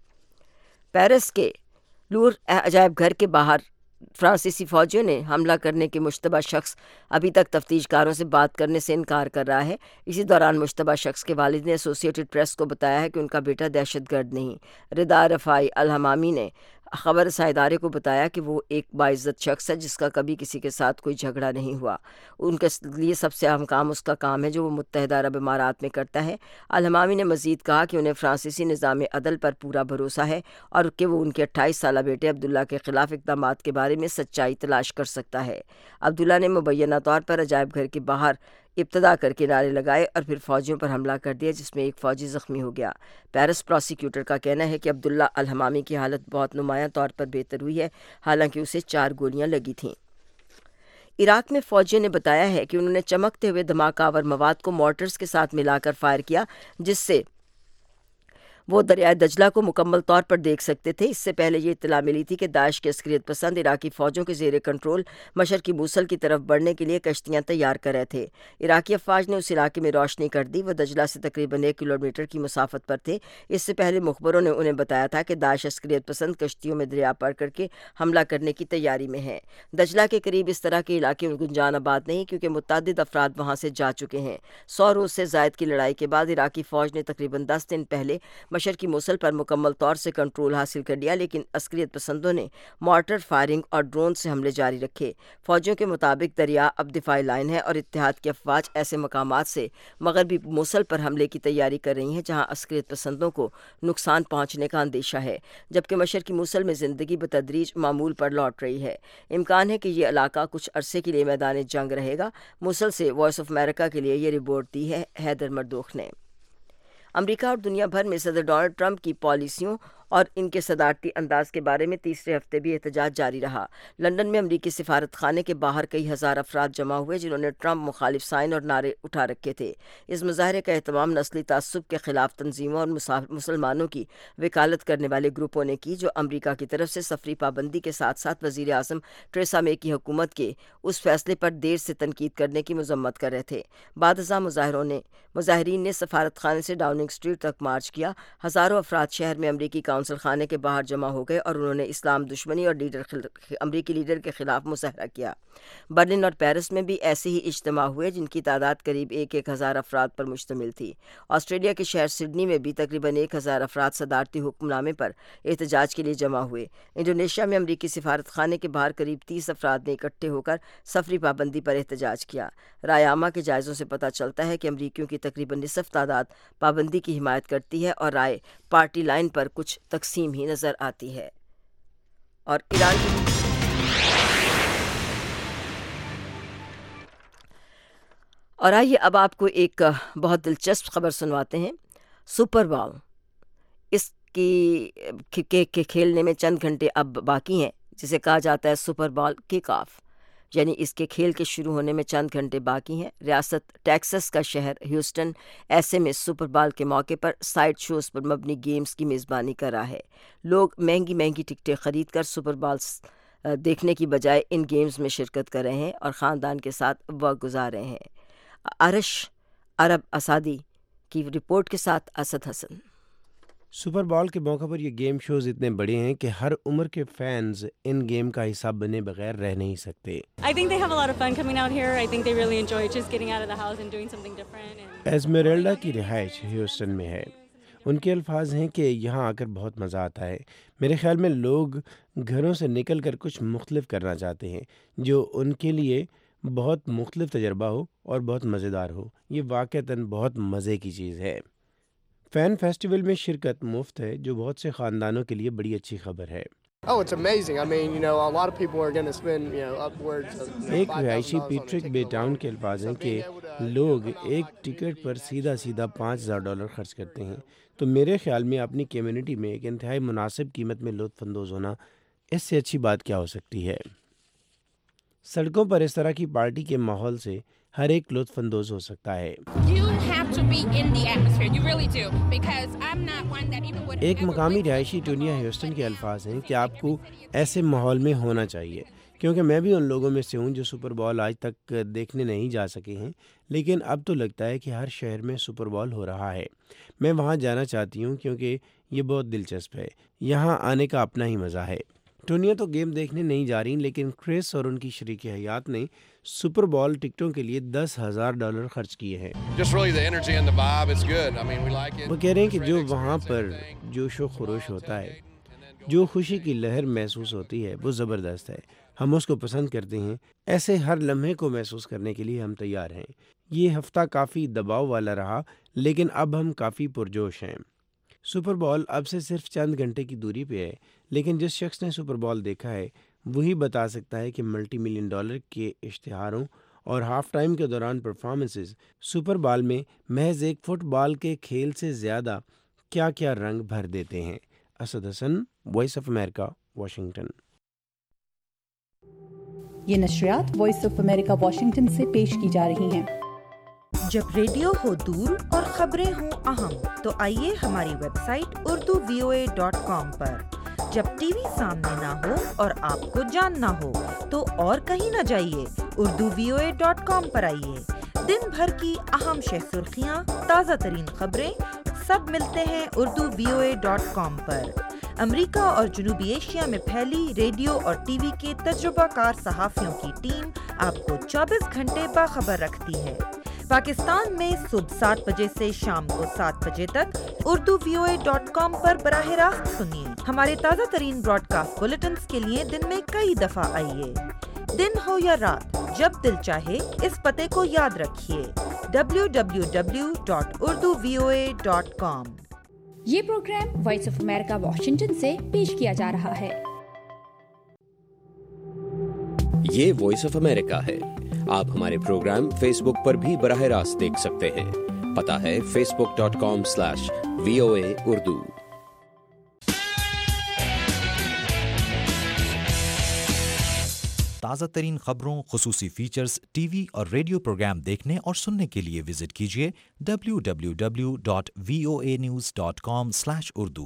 پیرس کے لور عجائب گھر کے باہر فرانسیسی فوجیوں نے حملہ کرنے کے مشتبہ شخص ابھی تک تفتیش کاروں سے بات کرنے سے انکار کر رہا ہے۔ اسی دوران مشتبہ شخص کے والد نے ایسوسیٹڈ پریس کو بتایا ہے کہ ان کا بیٹا دہشت گرد نہیں۔ رضا رفاعی الحمامی نے خبر رساں ادارے کو بتایا کہ وہ ایک باعزت شخص ہے جس کا کبھی کسی کے ساتھ کوئی جھگڑا نہیں ہوا۔ ان کے لیے سب سے اہم کام اس کا کام ہے جو وہ متحدہ عرب امارات میں کرتا ہے۔ الحمامی نے مزید کہا کہ انہیں فرانسیسی نظام عدل پر پورا بھروسہ ہے اور کہ وہ ان کے 28 سالہ بیٹے عبداللہ کے خلاف اقدامات کے بارے میں سچائی تلاش کر سکتا ہے۔ عبداللہ نے مبینہ طور پر عجائب گھر کے باہر ابتدا کر کے نعرے لگائے اور پھر فوجیوں پر حملہ کر دیا جس میں ایک فوجی زخمی ہو گیا۔ پیرس پروسیکیوٹر کا کہنا ہے کہ عبداللہ الحمامی کی حالت بہت نمایاں طور پر بہتر ہوئی ہے، حالانکہ اسے 4 گولیاں لگی تھیں۔ عراق میں فوجیوں نے بتایا ہے کہ انہوں نے چمکتے ہوئے دھماکہ آور مواد کو مارٹرز کے ساتھ ملا کر فائر کیا جس سے وہ دریائے دجلہ کو مکمل طور پر دیکھ سکتے تھے۔ اس سے پہلے یہ اطلاع ملی تھی کہ داعش کے عسکریت پسند عراقی فوجوں کے زیر کنٹرول مشرقی موصل کی طرف بڑھنے کے لیے کشتیاں تیار کر رہے تھے۔ عراقی افواج نے اس علاقے میں روشنی کر دی، وہ دجلہ سے تقریباً 1 کلومیٹر کی مسافت پر تھے۔ اس سے پہلے مخبروں نے انہیں بتایا تھا کہ داعش عسکریت پسند کشتیوں میں دریا پار کر کے حملہ کرنے کی تیاری میں ہے۔ دجلہ کے قریب اس طرح کے علاقے میں گنجان آباد نہیں کیونکہ متعدد افراد وہاں سے جا چکے ہیں۔ 100 روز سے زائد کی لڑائی کے بعد عراقی فوج نے تقریباً 10 دن پہلے مشرقی موصل پر مکمل طور سے کنٹرول حاصل کر لیا، لیکن عسکریت پسندوں نے مارٹر فائرنگ اور ڈرون سے حملے جاری رکھے۔ فوجیوں کے مطابق دریا اب دفاعی لائن ہے اور اتحاد کی افواج ایسے مقامات سے مغربی موصل پر حملے کی تیاری کر رہی ہیں جہاں عسکریت پسندوں کو نقصان پہنچنے کا اندیشہ ہے، جبکہ مشرقی موصل میں زندگی بتدریج معمول پر لوٹ رہی ہے۔ امکان ہے کہ یہ علاقہ کچھ عرصے کے لیے میدان جنگ رہے گا۔ موصل سے وائس آف امریکہ کے لیے یہ رپورٹ دی ہے حیدر مردوخ نے۔ امریکہ اور دنیا بھر میں صدر ڈونلڈ ٹرمپ کی پالیسیوں اور ان کے صدارتی انداز کے بارے میں تیسرے ہفتے بھی احتجاج جاری رہا۔ لندن میں امریکی سفارت خانے کے باہر کئی ہزار افراد جمع ہوئے جنہوں نے ٹرمپ مخالف سائن اور نعرے اٹھا رکھے تھے۔ اس مظاہرے کا اہتمام نسلی تعصب کے خلاف تنظیموں اور مسلمانوں کی وکالت کرنے والے گروپوں نے کی جو امریکہ کی طرف سے سفری پابندی کے ساتھ ساتھ وزیر اعظم ٹریسا مے کی حکومت کے اس فیصلے پر دیر سے تنقید کرنے کی مذمت کر رہے تھے۔ بعد ازاں مظاہرین نے سفارت خانے سے ڈاؤننگ اسٹریٹ تک مارچ کیا۔ ہزاروں افراد شہر میں امریکی کونسل خانے کے باہر جمع ہو گئے اور انہوں نے اسلام دشمنی اور امریکی لیڈر کے خلاف مظاہرہ کیا۔ برلن اور پیرس میں بھی ایسے ہی اجتماع ہوئے جن کی تعداد قریب 1,000 افراد پر مشتمل تھی۔ آسٹریلیا کے شہر سڈنی میں بھی تقریباً 1,000 افراد صدارتی حکم نامے پر احتجاج کے لیے جمع ہوئے۔ انڈونیشیا میں امریکی سفارت خانے کے باہر قریب 30 افراد نے اکٹھے ہو کر سفری پابندی پر احتجاج کیا۔ رائے عامہ کے جائزوں سے پتہ چلتا ہے کہ امریکیوں کی تقریباً نصف تعداد پابندی کی حمایت کرتی ہے اور رائے پارٹی لائن پر کچھ تقسیم ہی نظر آتی ہے۔ اور آئیے اب آپ کو ایک بہت دلچسپ خبر سنواتے ہیں۔ سپر بال اس کی کھیلنے میں چند گھنٹے اب باقی ہیں، جسے کہا جاتا ہے سپر بال کک آف، یعنی اس کے کھیل کے شروع ہونے میں چند گھنٹے باقی ہیں۔ ریاست ٹیکسس کا شہر ہیوسٹن ایسے میں سپر بال کے موقع پر سائڈ شوز پر مبنی گیمز کی میزبانی کر رہا ہے۔ لوگ مہنگی ٹکٹیں خرید کر سپر بالز دیکھنے کی بجائے ان گیمز میں شرکت کر رہے ہیں اور خاندان کے ساتھ وقت گزار رہے ہیں۔ عرب اسادی کی رپورٹ کے ساتھ اسد حسن۔ سپر بال کے موقع پر یہ گیم شوز اتنے بڑے ہیں کہ ہر عمر کے فینز ان گیم کا حصہ بنے بغیر رہ نہیں سکتے۔ ایسمریلڈا کی رہائش ہیوسٹن میں ہے۔ ان کے الفاظ ہیں کہ یہاں آ کر بہت مزہ آتا ہے۔ میرے خیال میں لوگ گھروں سے نکل کر کچھ مختلف کرنا چاہتے ہیں جو ان کے لیے بہت مختلف تجربہ ہو اور بہت مزیدار ہو۔ یہ واقعتاً بہت مزے کی چیز ہے۔ فین فیسٹیول میں شرکت مفت ہے، جو بہت سے خاندانوں کے لیے بڑی اچھی خبر ہے۔ ایک رہائشی پیٹرک بے ٹاؤن کے الفاظ ہیں کہ لوگ ایک ٹکٹ پر سیدھا $5,000 خرچ کرتے ہیں، تو میرے خیال میں اپنی کمیونٹی میں ایک انتہائی مناسب قیمت میں لطف اندوز ہونا، اس سے اچھی بات کیا ہو سکتی ہے۔ سڑکوں پر اس طرح کی پارٹی کے ماحول سے ہر ایک لطف اندوز ہو سکتا ہے۔ ایک مقامی رہائشی ٹونیا ہیوسٹن کے الفاظ ہیں کہ آپ کو ایسے ماحول میں ہونا چاہیے، کیونکہ میں بھی ان لوگوں میں سے ہوں جو سپر بال آج تک دیکھنے نہیں جا سکے ہیں، لیکن اب تو لگتا ہے کہ ہر شہر میں سپر بال ہو رہا ہے۔ میں وہاں جانا چاہتی ہوں کیونکہ یہ بہت دلچسپ ہے، یہاں آنے کا اپنا ہی مزہ ہے۔ ٹونیا تو گیم دیکھنے نہیں جا رہی، لیکن کرس اور ان کی شریک حیات نے سپر بال ٹکٹوں کے لیے $10,000 خرچ کیے ہیں۔ وہ کہہ رہے ہیں کہ جو وہاں پر جوش و خروش ہوتا ہے، جو خوشی کی لہر محسوس ہوتی ہے، وہ زبردست ہے۔ ہم اس کو پسند کرتے ہیں۔ ایسے ہر لمحے کو محسوس کرنے کے لیے ہم تیار ہیں۔ یہ ہفتہ کافی دباؤ والا رہا، لیکن اب ہم کافی پرجوش ہیں۔ سپر بال اب سے صرف چند گھنٹے کی دوری پہ ہے، لیکن جس شخص نے سپر بال دیکھا ہے وہی بتا سکتا ہے کہ $multi-million کے اشتہاروں اور ہاف ٹائم کے دوران پرفارمنسز سپر بال میں محض ایک فٹ بال کے کھیل سے زیادہ کیا کیا رنگ بھر دیتے ہیں۔ Asad Hasan, Voice of America, Washington. یہ نشریات وائس آف امریکہ واشنگٹن سے پیش کی جا رہی ہیں۔ جب ریڈیو ہو دور اور خبریں ہوں اہم تو آئیے ہماری ویب سائٹ urduvoa.com پر۔ جب ٹی وی سامنے نہ ہو اور آپ کو جاننا ہو تو اور کہیں نہ جائیے، urduvoa.com پر آئیے۔ دن بھر کی اہم شہ سرخیاں، تازہ ترین خبریں سب ملتے ہیں urduvoa.com پر۔ امریکہ اور جنوبی ایشیا میں پھیلی ریڈیو اور ٹی وی کے تجربہ کار صحافیوں کی ٹیم آپ کو 24 گھنٹے باخبر رکھتی ہے۔ پاکستان میں صبح 7 بجے سے شام کو 7 بجے تک urduvoa.com پر براہ راست سنیے۔ ہمارے تازہ ترین براڈ کاسٹ بلیٹنز کے لیے دن میں کئی دفعہ آئیے۔ دن ہو یا رات، جب دل چاہے اس پتے کو یاد رکھیے، www.urduvoa.com۔ یہ programme Voice of America Washington سے پیش کیا جا رہا ہے۔ یہ وائس آف امریکہ ہے۔ آپ ہمارے پروگرام فیس بک پر بھی براہ راست دیکھ سکتے ہیں۔ پتہ ہے facebook.com/VOA Urdu۔ تازہ ترین خبروں، خصوصی فیچرز، ٹی وی اور ریڈیو پروگرام دیکھنے اور سننے کے لیے وزٹ کیجیے www.voanews.com/urdu۔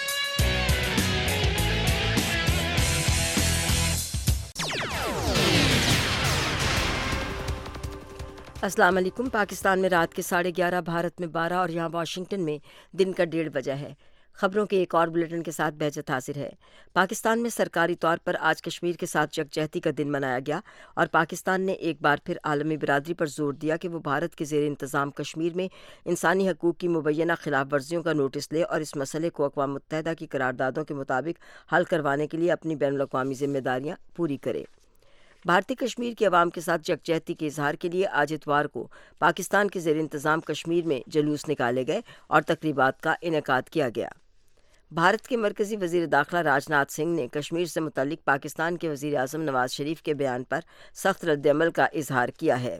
السلام علیکم۔ پاکستان میں رات کے 11:30، بھارت میں 12 اور یہاں واشنگٹن میں دن کا 1:30 بجا ہے۔ خبروں کے ایک اور بلیٹن کے ساتھ بہجت حاضر ہے۔ پاکستان میں سرکاری طور پر آج کشمیر کے ساتھ یکجہتی کا دن منایا گیا اور پاکستان نے ایک بار پھر عالمی برادری پر زور دیا کہ وہ بھارت کے زیر انتظام کشمیر میں انسانی حقوق کی مبینہ خلاف ورزیوں کا نوٹس لے اور اس مسئلے کو اقوام متحدہ کی قراردادوں کے مطابق حل کروانے کے لیے اپنی بین الاقوامی ذمہ داریاں پوری کرے۔ بھارتی کشمیر کی عوام کے ساتھ یکجہتی کے اظہار کے لیے آج اتوار کو پاکستان کے زیر انتظام کشمیر میں جلوس نکالے گئے اور تقریبات کا انعقاد کیا گیا۔ بھارت کے مرکزی وزیر داخلہ راج ناتھ سنگھ نے کشمیر سے متعلق پاکستان کے وزیر اعظم نواز شریف کے بیان پر سخت رد عمل کا اظہار کیا ہے۔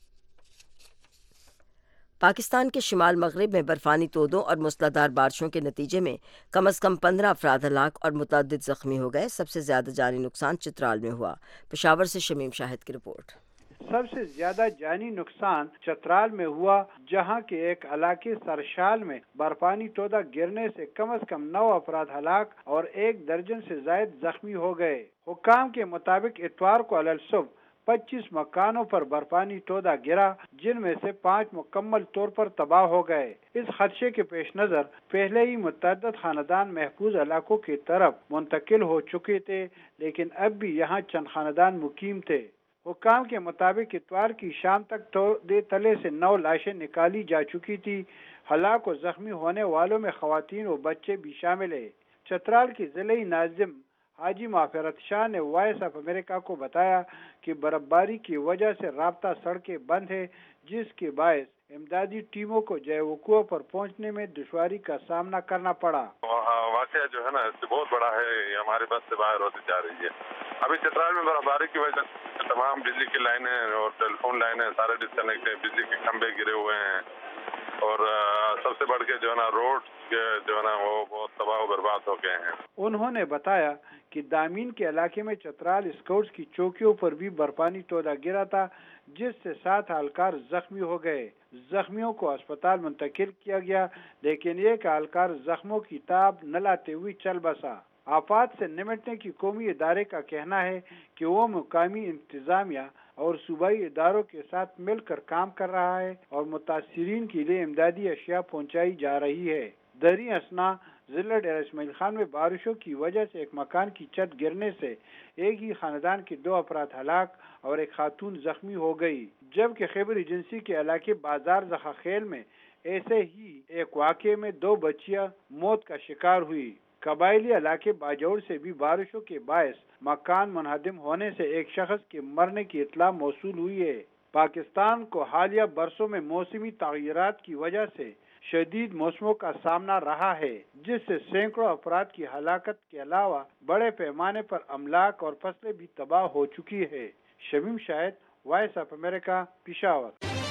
پاکستان کے شمال مغرب میں برفانی تودوں اور موسلادھار بارشوں کے نتیجے میں کم از کم 15 افراد ہلاک اور متعدد زخمی ہو گئے۔ سب سے زیادہ جانی نقصان چترال میں ہوا۔ پشاور سے شمیم شاہد کی رپورٹ۔ سب سے زیادہ جانی نقصان چترال میں ہوا، جہاں کے ایک علاقے سرشال میں برفانی تودہ گرنے سے کم از کم 9 افراد ہلاک اور 1 درجن سے زائد زخمی ہو گئے۔ حکام کے مطابق اتوار کو علی الصبح 25 مکانوں پر برفانی تودہ گرا، جن میں سے 5 مکمل طور پر تباہ ہو گئے۔ اس خدشے کے پیش نظر پہلے ہی متعدد خاندان محفوظ علاقوں کی طرف منتقل ہو چکے تھے، لیکن اب بھی یہاں چند خاندان مقیم تھے۔ حکام کے مطابق اتوار کی شام تک تودے تلے سے 9 لاشیں نکالی جا چکی تھی۔ ہلاک و زخمی ہونے والوں میں خواتین و بچے بھی شامل ہیں۔ چترال کی ضلعی ناظم حاجی مغفرت شاہ نے وائس آف امریکہ کو بتایا کہ برفباری کی وجہ سے رابطہ سڑکیں بند ہے، جس کے باعث امدادی ٹیموں کو جائے وقوع پر پہنچنے میں دشواری کا سامنا کرنا پڑا۔ واقعہ جو ہے نا اس سے بہت بڑا ہے، یہ ہمارے بس سے باہر ہوتی جا رہی ہے۔ ابھی چترال میں برفباری کی وجہ سے تمام بجلی کی لائنیں اور ٹیلی فون لائنیں سارے ڈسکنیکٹ ہیں، بجلی کے کھمبے گرے ہوئے ہیں اور سب سے بڑھ کے جو ہے نا روڈ جو ہے نا وہ بہت تباہ و برباد ہو گئے ہیں۔ انہوں نے بتایا کہ دامین کے علاقے میں چترال اسکاؤٹس کی چوکیوں پر بھی برفانی تودہ گرا تھا، جس سے 7 اہلکار زخمی ہو گئے۔ زخمیوں کو اسپتال منتقل کیا گیا، لیکن ایک اہلکار زخموں کی تاب نہ لاتے ہوئے چل بسا۔ آفات سے نمٹنے کی قومی ادارے کا کہنا ہے کہ وہ مقامی انتظامیہ اور صوبائی اداروں کے ساتھ مل کر کام کر رہا ہے اور متاثرین کے لیے امدادی اشیاء پہنچائی جا رہی ہے۔ دری اسنا ضلع ڈیرہ اسماعیل خان میں بارشوں کی وجہ سے ایک مکان کی چھت گرنے سے ایک ہی خاندان کے 2 افراد ہلاک اور ایک خاتون زخمی ہو گئی، جبکہ خیبر ایجنسی کے علاقے بازار زخا خیل میں ایسے ہی ایک واقعے میں 2 بچیاں موت کا شکار ہوئی۔ قبائلی علاقے باجوڑ سے بھی بارشوں کے باعث مکان منہدم ہونے سے ایک شخص کے مرنے کی اطلاع موصول ہوئی ہے۔ پاکستان کو حالیہ برسوں میں موسمی تغیرات کی وجہ سے شدید موسموں کا سامنا رہا ہے، جس سے سینکڑوں افراد کی ہلاکت کے علاوہ بڑے پیمانے پر املاک اور فصلیں بھی تباہ ہو چکی ہے۔ Shamim Shahid, Voice of America, Peshawar.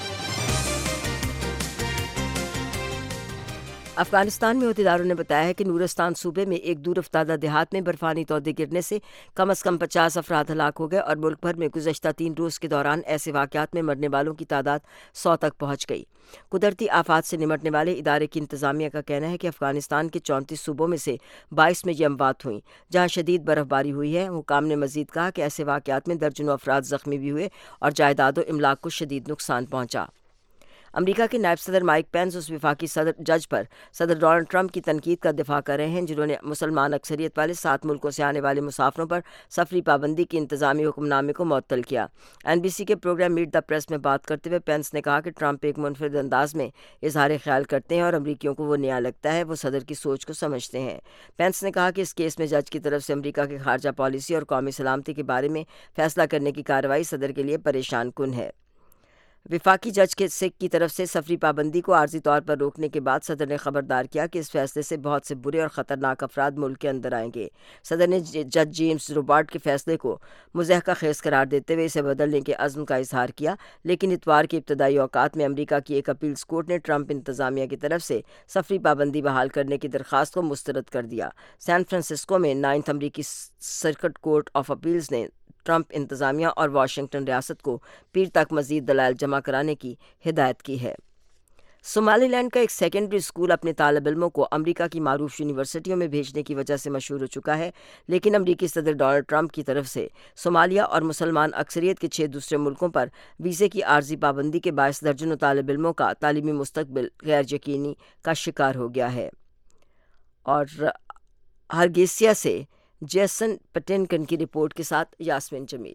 Afghanistan میں عہدیداروں نے بتایا ہے کہ نورستان صوبے میں ایک دور افتادہ دیہات میں برفانی تودے گرنے سے کم از کم 50 افراد ہلاک ہو گئے اور ملک بھر میں گزشتہ 3 روز کے دوران ایسے واقعات میں مرنے والوں کی تعداد 100 تک پہنچ گئی۔ قدرتی آفات سے نمٹنے والے ادارے کی انتظامیہ کا کہنا ہے کہ افغانستان کے 34 صوبوں میں سے 22 میں یہ اموات ہوئیں جہاں شدید برف باری ہوئی ہے۔ حکام نے مزید کہا کہ ایسے واقعات میں درجنوں افراد زخمی بھی ہوئے اور جائیداد و املاک کو شدید نقصان پہنچا۔ امریکہ کے نائب صدر مائک پینس اس وفاقی جج پر صدر ڈونلڈ ٹرمپ کی تنقید کا دفاع کر رہے ہیں جنہوں نے مسلمان اکثریت والے 7 ملکوں سے آنے والے مسافروں پر سفری پابندی کے انتظامی حکم نامے کو معطل کیا۔ NBC کے پروگرام میٹ دا پریس میں بات کرتے ہوئے پینس نے کہا کہ ٹرمپ ایک منفرد انداز میں اظہار خیال کرتے ہیں اور امریکیوں کو وہ نیا لگتا ہے، وہ صدر کی سوچ کو سمجھتے ہیں۔ پینس نے کہا کہ اس کیس میں جج کی طرف سے امریکہ کی خارجہ پالیسی اور قومی سلامتی کے بارے میں فیصلہ کرنے کی کارروائی صدر کے لیے پریشان کن ہے۔ وفاقی جج کی طرف سے سفری پابندی کو عارضی طور پر روکنے کے بعد صدر نے خبردار کیا کہ اس فیصلے سے بہت سے برے اور خطرناک افراد ملک کے اندر آئیں گے۔ صدر نے جج جیمز روبارٹ کے فیصلے کو مضحکہ خیز قرار دیتے ہوئے اسے بدلنے کے عزم کا اظہار کیا، لیکن اتوار کے ابتدائی اوقات میں امریکہ کی ایک اپیلز کورٹ نے ٹرمپ انتظامیہ کی طرف سے سفری پابندی بحال کرنے کی درخواست کو مسترد کر دیا۔ سان فرانسسکو میں 9 امریکی سرکٹ کورٹ آف اپیلز نے ٹرمپ انتظامیہ اور واشنگٹن ریاست کو پیر تک مزید دلائل جمع کرانے کی ہدایت کی ہے۔ صومالی لینڈ کا ایک سیکنڈری اسکول اپنے طالب علموں کو امریکہ کی معروف یونیورسٹیوں میں بھیجنے کی وجہ سے مشہور ہو چکا ہے، لیکن امریکی صدر ڈونلڈ ٹرمپ کی طرف سے صومالیہ اور مسلمان اکثریت کے 6 دوسرے ملکوں پر ویزے کی عارضی پابندی کے باعث درجنوں طالب علموں کا تعلیمی مستقبل غیر یقینی کا شکار ہو گیا ہے۔ اور ہرگیسیا سے جیسن پٹنکن کی رپورٹ کے ساتھ Yasmin Jamil.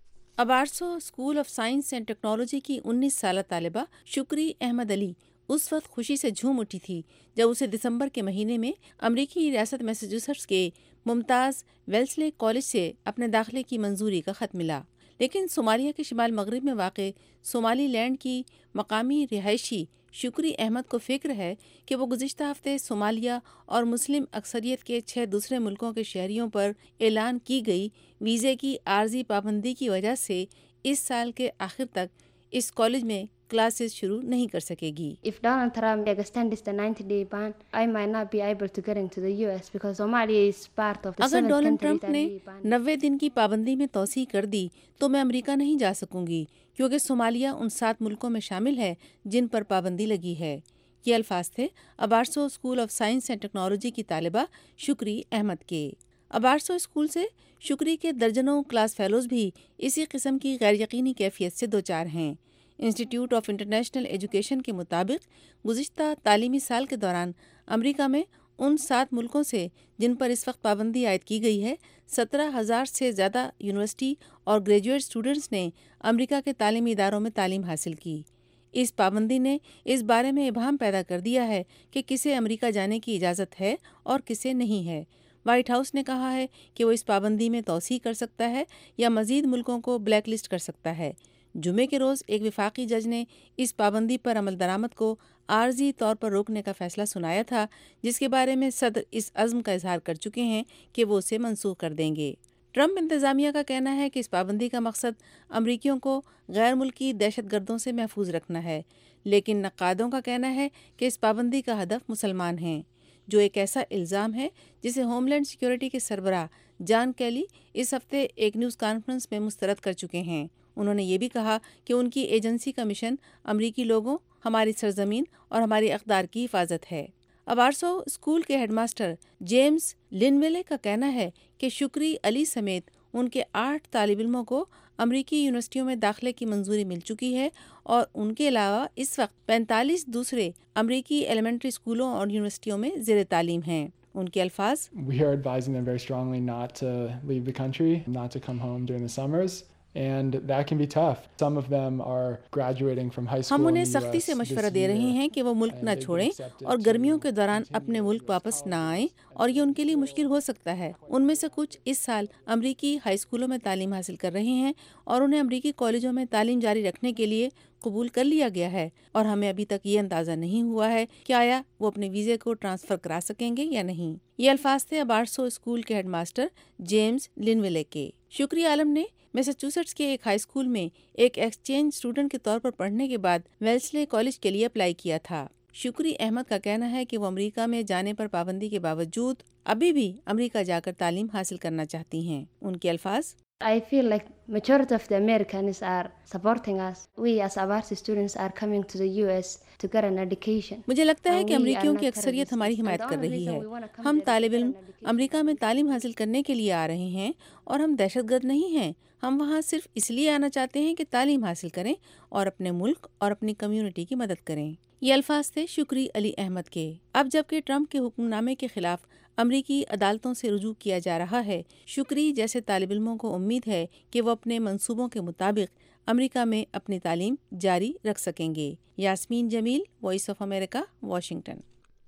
Abarso School of Science and Technology کی 19 سالہ طالبہ شکری احمد علی اس وقت خوشی سے جھوم اٹھی تھی جب اسے دسمبر کے مہینے میں امریکی ریاست میساچوسیٹس کے ممتاز ویلسلے کالج سے اپنے داخلے کی منظوری کا خط ملا، لیکن صومالیہ کے شمال مغرب میں واقع صومالی لینڈ کی مقامی رہائشی شکری احمد کو فکر ہے کہ وہ گزشتہ ہفتے صومالیہ اور مسلم اکثریت کے 6 دوسرے ملکوں کے شہریوں پر اعلان کی گئی ویزے کی عارضی پابندی کی وجہ سے اس سال کے آخر تک اس کالج میں کلاسز شروع نہیں کر سکے گی۔ If Donald Trump extends the 90-day ban, I might not be able to get into the US because Somalia is part of the اگر 7 ڈونلڈ countries ٹرمپ نے that we ban. 90 دن کی پابندی میں توسیع کر دی تو میں امریکہ نہیں جا سکوں گی کیونکہ صومالیہ ان 7 ملکوں میں شامل ہے جن پر پابندی لگی ہے۔ یہ الفاظ تھے Abarso School of Science and Technology کی طالبہ شکری احمد کے۔ ابارسو اسکول سے شکری کے درجنوں کلاس فیلوز بھی اسی قسم کی غیر یقینی کیفیت سے دوچار ہیں۔ انسٹیٹیوٹ آف انٹرنیشنل ایجوکیشن کے مطابق گزشتہ تعلیمی سال کے دوران امریکہ میں ان 7 ملکوں سے جن پر اس وقت پابندی عائد کی گئی ہے 17,000 سے زیادہ یونیورسٹی اور گریجویٹ اسٹوڈنٹس نے امریکہ کے تعلیمی اداروں میں تعلیم حاصل کی۔ اس پابندی نے اس بارے میں ابہام پیدا کر دیا ہے کہ کسے امریکہ جانے کی اجازت ہے اور کسے نہیں ہے۔ وائٹ ہاؤس نے کہا ہے کہ وہ اس پابندی میں توسیع کر سکتا ہے یا مزید ملکوں کو بلیک لسٹ کر سکتا ہے۔ جمعے کے روز ایک وفاقی جج نے اس پابندی پر عمل درآمد کو عارضی طور پر روکنے کا فیصلہ سنایا تھا، جس کے بارے میں صدر اس عزم کا اظہار کر چکے ہیں کہ وہ اسے منسوخ کر دیں گے۔ ٹرمپ انتظامیہ کا کہنا ہے کہ اس پابندی کا مقصد امریکیوں کو غیر ملکی دہشت گردوں سے محفوظ رکھنا ہے، لیکن نقادوں کا کہنا ہے کہ اس پابندی کا ہدف مسلمان ہیں، جو ایک ایسا الزام ہے جسے ہوم لینڈ سیکیورٹی کے سربراہ جان کیلی اس ہفتے ایک نیوز کانفرنس میں مسترد کر چکے ہیں۔ انہوں نے یہ بھی کہا کہ ان کی ایجنسی کا مشن امریکی لوگوں، ہماری سرزمین اور ہماری اقدار کی حفاظت ہے۔ ابارسو اسکول کے ہیڈ ماسٹر جیمز لنویلے کا کہنا ہے کہ شکری علی سمیت ان کے 8 طالب علموں کو امریکی یونیورسٹیوں میں داخلے کی منظوری مل چکی ہے اور ان کے علاوہ اس وقت 45 دوسرے امریکی ایلیمنٹری اسکولوں اور یونیورسٹیوں میں زیر تعلیم ہیں۔ ان کے الفاظ We are advising them very strongly not to leave the country, not to come home during the summers. And that can be tough. Some of them are graduating from high school. ہم in انہیں the سختی US سے مشورہ this دے رہے year. ہیں کہ وہ ملک نہ چھوڑیں اور گرمیوں کے دوران اپنے ملک واپس نہ آئیں، اور یہ ان کے لیے مشکل ہو سکتا ہے۔ ان میں سے کچھ اس سال امریکی ہائی اسکولوں میں تعلیم حاصل کر رہے ہیں اور انہیں امریکی کالجوں میں تعلیم جاری رکھنے کے لیے قبول کر لیا گیا ہے، اور ہمیں ابھی تک یہ اندازہ نہیں ہوا ہے کہ آیا وہ اپنے ویزے کو ٹرانسفر کرا سکیں گے یا نہیں۔ یہ الفاظ تھے ابارسو اسکول کے ہیڈ ماسٹر جیمز لنویلے کے۔ شکری عالم نے میساچوسیٹس کے ایک ہائی اسکول میں ایک ایکسچینج اسٹوڈنٹ کے طور پر پڑھنے کے بعد ویلسلے کالج کے لیے اپلائی کیا تھا۔ شکری احمد کا کہنا ہے کہ وہ امریکہ میں جانے پر پابندی کے باوجود ابھی بھی امریکہ جا کر تعلیم حاصل کرنا چاہتی ہیں۔ ان کے الفاظ I feel like majority of the Americans are supporting us. We as Abarsi students are coming to the US to get an education. مجھے لگتا ہے And کہ we are امریکیوں not کی اکثریت ہماری terrorists. حمایت And کر the only رہی ہے۔ reason we wanna come ہم there is طالب to get علم an education. امریکہ میں تعلیم حاصل کرنے کے لیے آ رہے ہیں، اور ہم دہشت گرد نہیں ہیں۔ ہم وہاں صرف اس لیے آنا چاہتے ہیں کہ تعلیم حاصل کریں اور اپنے ملک اور اپنی کمیونٹی کی مدد کریں۔ یہ الفاظ تھے شکری علی احمد کے۔ اب جبکہ ٹرمپ کے حکم نامے کے خلاف امریکی عدالتوں سے رجوع کیا جا رہا ہے، شکری جیسے طالب علموں کو امید ہے کہ وہ اپنے منصوبوں کے مطابق امریکہ میں اپنی تعلیم جاری رکھ سکیں گے۔ Yasmin Jamil, Voice of America, Washington.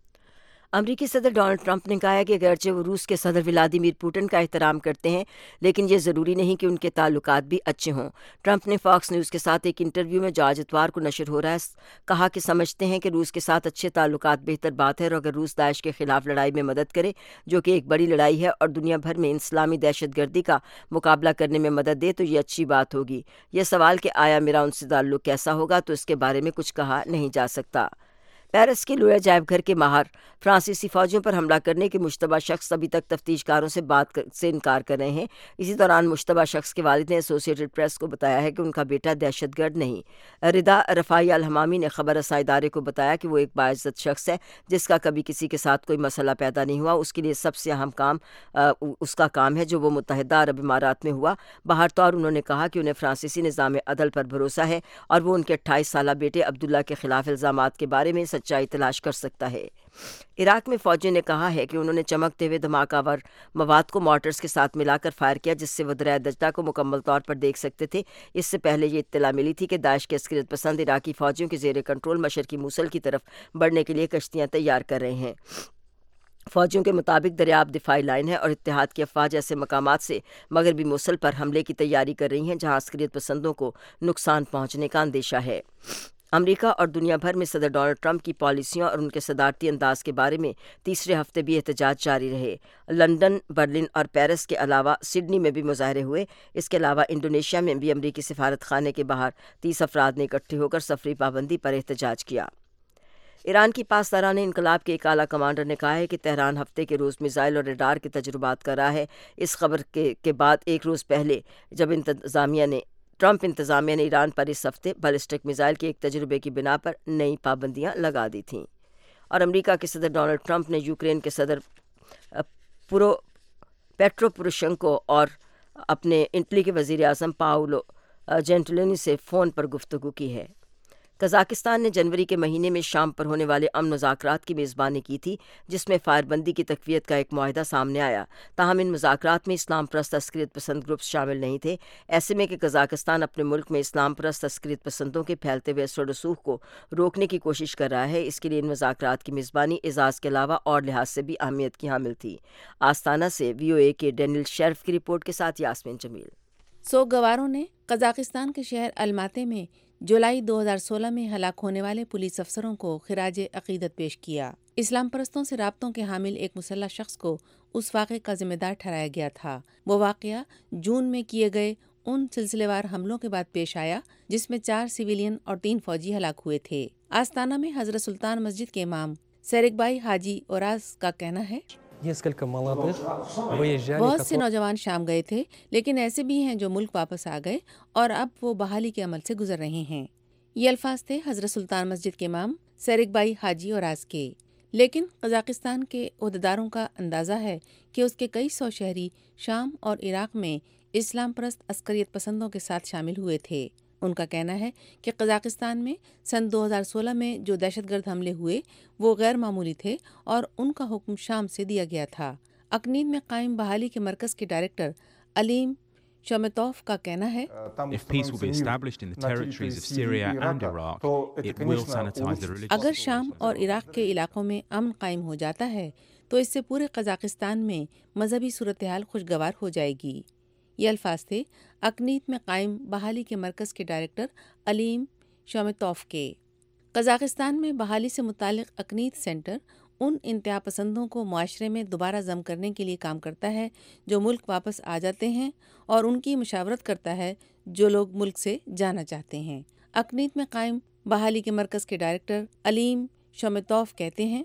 امریکی صدر ڈونلڈ ٹرمپ نے کہا ہے کہ اگرچہ وہ روس کے صدر ولادیمیر پوٹن کا احترام کرتے ہیں، لیکن یہ ضروری نہیں کہ ان کے تعلقات بھی اچھے ہوں۔ ٹرمپ نے فاکس نیوز کے ساتھ ایک انٹرویو میں جو آج اتوار کو نشر ہو رہا ہے کہا کہ سمجھتے ہیں کہ روس کے ساتھ اچھے تعلقات بہتر بات ہے، اور اگر روس داعش کے خلاف لڑائی میں مدد کرے، جو کہ ایک بڑی لڑائی ہے، اور دنیا بھر میں اسلامی دہشت گردی کا مقابلہ کرنے میں مدد دے تو یہ اچھی بات ہوگی۔ یہ سوال کہ آیا میرا ان سے تعلق کیسا ہوگا، تو اس کے بارے میں کچھ کہا نہیں جا سکتا۔ पेरिस के लोया अजायब घर के माहर फ्रांसीसी फौजियों पर हमला करने के मुश्तबा शख्स अभी तक तफ्तीशकारों से से इनकार कर रहे हैं। इसी दौरान मुश्तबा शख्स के वालिद ने एसोसिएटेड प्रेस को बताया है कि उनका बेटा दहशतगर्द नहीं। रिदा रफ़ाई अल हमामी ने खबर रसाई इदारे को बताया कि वो एक बाइज्जत शख्स है जिसका कभी किसी के साथ कोई मसला पैदा नहीं हुआ। उसके लिए सबसे अहम काम उसका काम है जो वो मुत्तहिदा अरब इमारात में हुआ। बहर तौर उन्होंने कहा कि उन्हें फ्रांसीसी निज़ाम अदल पर भरोसा है और वो उनके 28 साला बेटे अब्दुल्ला के खिलाफ इल्ज़ामात के बारे में सच्चाई तलाश कर सकता है। इराक में फौजियों ने कहा है कि उन्होंने चमकते हुए धमाकावर मवाद को मॉर्टर्स के साथ मिलाकर फायर किया जिससे वो दरिया दज्ला को मुकम्मल तौर पर देख सकते थे। इससे पहले ये इत्तला मिली थी कि दाइश के अस्करियत पसंद इराकी फौजियों के ज़ेरे कंट्रोल मशरकी मूसल की तरफ बढ़ने के लिए कश्तियाँ तैयार कर रहे हैं। फौजियों के मुताबिक दरियाब दिफाई लाइन है और इत्तेहाद की अफवाह जैसे मकामात से मगरबी मूसल पर हमले की तैयारी कर रही हैं जहां अस्करियत पसंदों को नुकसान पहुंचने का अंदेशा है। अमेरिका और दुनिया भर में सदर डोनाल्ड ट्रंप की पॉलिसियों और उनके सदारती अंदाज के बारे में तीसरे हफ्ते भी एहतजाज जारी रहे। लंदन, बर्लिन और पेरिस के अलावा सिडनी में भी मुजाहरे हुए। इसके अलावा इंडोनेशिया में भी अमरीकी सिफारत खाने के बाहर 30 अफराद ने इकट्ठे होकर सफरी पाबंदी पर एहतजाज किया। ईरान की पासदारान इनकलाब के एक आला कमांडर ने कहा है कि तेहरान हफ्ते के रोज़ मिसाइल और रडार के तजुर्बात कर रहा है। इस खबर के बाद एक रोज़ पहले जब ट्रंप इंतज़ामिया ने ईरान पर इस हफ्ते बैलिस्टिक मिसाइल के एक तजुर्बे की बिना पर नई पाबंदियां लगा दी थीं। और अमेरिका के सदर डोनाल्ड ट्रंप ने यूक्रेन के सदर पेट्रो पोरोशेंको और अपने इटली के वज़ीर आज़म पाओलो जेंटिलोनी से फ़ोन पर गुफ्तगू की है। कज़ाकिस्तान ने जनवरी के महीने में शाम पर होने वाले अमन मुज़ाकरात की मेज़बानी की थी जिसमें फायरबंदी की तक़वियत का एक मुआहदा सामने आया। ताहम इन मुज़ाकरात में इस्लाम परस्त अस्करियत पसंद ग्रुप्स शामिल नहीं थे। ऐसे में कि कज़ाकिस्तान अपने मुल्क में इस्लाम परस्त अस्करियत पसंदों के फैलते हुए असर रसूख को रोकने की कोशिश कर रहा है। इसके लिए इन मुज़ाकरात की मेज़बानी एजाज़ के अलावा और लिहाज से भी अहमियत की हामिल थी। आस्ताना से VOA के डेनियल शेरिफ की रिपोर्ट के साथ यास्मीन जमील। सोगवारों ने कज़ाकिस्तान के शहर अलमाते में जुलाई 2016 में हलाक होने वाले पुलिस अफसरों को खिराज अकीदत पेश किया। इस्लाम परस्तों से राब्तों के हामिल एक मुसल्लह शख्स को उस वाक़े का जिम्मेदार ठहराया गया था। वो वाक़या जून में किए गए उन सिलसिलेवार हमलों के बाद पेश आया जिसमें 4 सिविलियन और 3 फौजी हलाक हुए थे। आस्ताना में हज़रत सुल्तान मस्जिद के इमाम सेरिकबाई हाजी ओराज का कहना है, बहुत से नौजवान शाम गए थे लेकिन ऐसे भी हैं जो मुल्क वापस आ गए और अब वो बहाली के अमल से गुजर रहे हैं। ये अल्फाज थे हज़रत सुल्तान मस्जिद के इमाम सेरिकबाई हाजी ओराज के। लेकिन कज़ाकिस्तान के ओहदेदारों का अंदाज़ा है कि उसके कई सौ शहरी शाम और इराक़ में इस्लाम परस्त अस्करियत पसंदों के साथ शामिल हुए थे। उनका कहना है कि कज़ाकिस्तान में सन 2016 में जो दहशतगर्द हमले हुए वो गैर मामूली थे और उनका हुक्म शाम से दिया गया था। अकनीद में कायम बहाली के मरकज़ के डायरेक्टर अलीम शमतोफ का कहना है, अगर शाम और इराक़ के इलाकों में अमन कायम हो जाता है तो इससे पूरे कज़ाकिस्तान में मजहबी सूरत हाल खुशगवार हो जाएगी। ये अल्फाज थे अकनीत में कायम बहाली के मरकज़ के डायरेक्टर अलीम शमतोफ के। कज़ाकिस्तान में बहाली से मुतालिक अकनीत सेंटर उन इंतहा पसंदों को मुआशरे में दोबारा जम करने के लिए काम करता है जो मुल्क वापस आ जाते हैं और उनकी मुशावरत करता है जो लोग मुल्क से जाना चाहते हैं। अकनीत में कायम बहाली के मरकज़ के डायरेक्टर अलीम शमतोफ कहते हैं,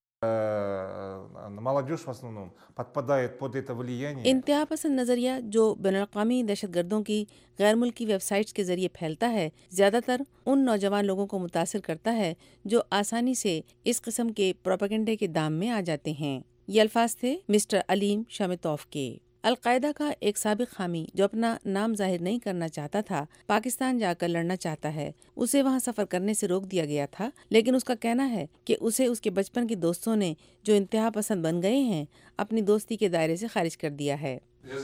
इंतहा पसंद नज़रिया जो बैनुल-अक़वामी दहशतगर्दों की गैर मुल्की वेबसाइट्स के ज़रिए फैलता है ज़्यादातर उन नौजवान लोगों को मुतासिर करता है जो आसानी से इस किस्म के प्रोपेगेंडे के दाम में आ जाते हैं। ये अल्फाज थे मिस्टर अलीम शमतोफ के। अल-कायदा का एक साबिक हामी जो अपना नाम जाहिर नहीं करना चाहता था पाकिस्तान जाकर लड़ना चाहता है। उसे वहां सफ़र करने से रोक दिया गया था लेकिन उसका कहना है कि उसे उसके बचपन के दोस्तों ने जो इंतहा पसंद बन गए हैं अपनी दोस्ती के दायरे से खारिज कर दिया है।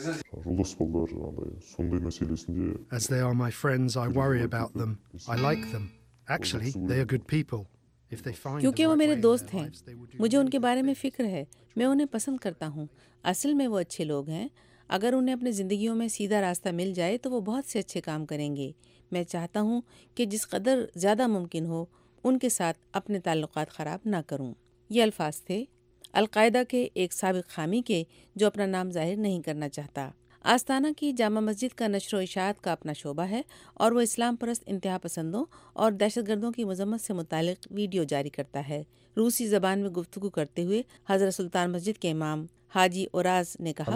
As they are my friends, I worry about them. I like them. Actually, they are good people. क्योंकि वो मेरे दोस्त हैं, मुझे उनके बारे में फ़िक्र है, मैं उन्हें पसंद करता हूँ। असल में वो अच्छे लोग हैं। अगर उन्हें अपनी ज़िंदगियों में सीधा रास्ता मिल जाए तो वो बहुत से अच्छे काम करेंगे। मैं चाहता हूँ कि जिस कदर ज़्यादा मुमकिन हो उनके साथ अपने ताल्लुकात ख़राब ना करूँ। ये अल्फाज थे अल-कायदा के एक साबिक हामी के जो अपना नाम जाहिर नहीं करना चाहता। आस्ताना की जामा मस्जिद का नशर इशाअत का अपना शोबा है और वो इस्लाम परस्त इंतहा पसंदों और दहशतगर्दों की मजम्मत से मुतालिक वीडियो जारी करता है। रूसी ज़बान में गुफ्तगू करते हुए हज़रत सुल्तान मस्जिद के इमाम हाजी ओराज ने कहा,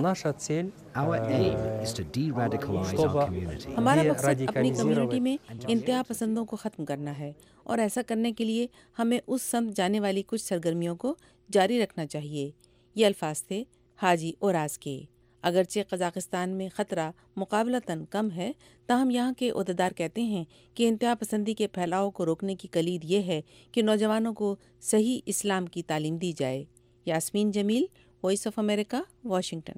हमारा मकसद अपनी कम्युनिटी में इंतहा पसंदों को ख़त्म करना है और ऐसा करने के लिए हमें उस समत जाने वाली कुछ सरगर्मियों को जारी रखना चाहिए। ये अल्फाज थे हाजी ओराज के। अगरचे कज़ाकिस्तान में ख़तरा मुकाबलतन कम है, ताहम यहाँ के ओहदेदार कहते हैं कि इंतहा पसंदी के फैलाव को रोकने की कलीद ये है कि नौजवानों को सही इस्लाम की तालीम दी जाए। Yasmin Jamil, Voice of America, Washington.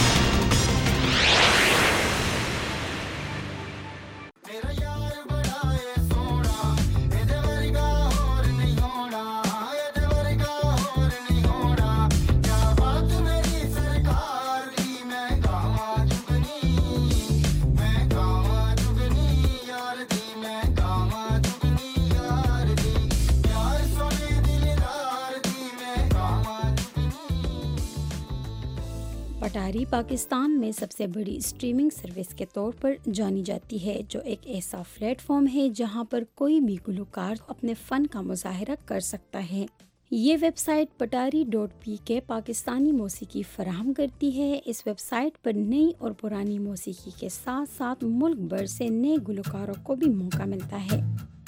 Patari Pakistan में सबसे बड़ी स्ट्रीमिंग सर्विस के तौर पर जानी जाती है, जो एक ऐसा प्लेटफॉर्म है जहां पर कोई भी गुलकार अपने फ़न का मुजाहरा कर सकता है। ये वेबसाइट पटारी.pk पाकिस्तानी मौसीकी फराहम करती है। इस वेबसाइट पर नई और पुरानी मौसीकी के साथ साथ मुल्क भर से नए गुलकारों को भी मौका मिलता है।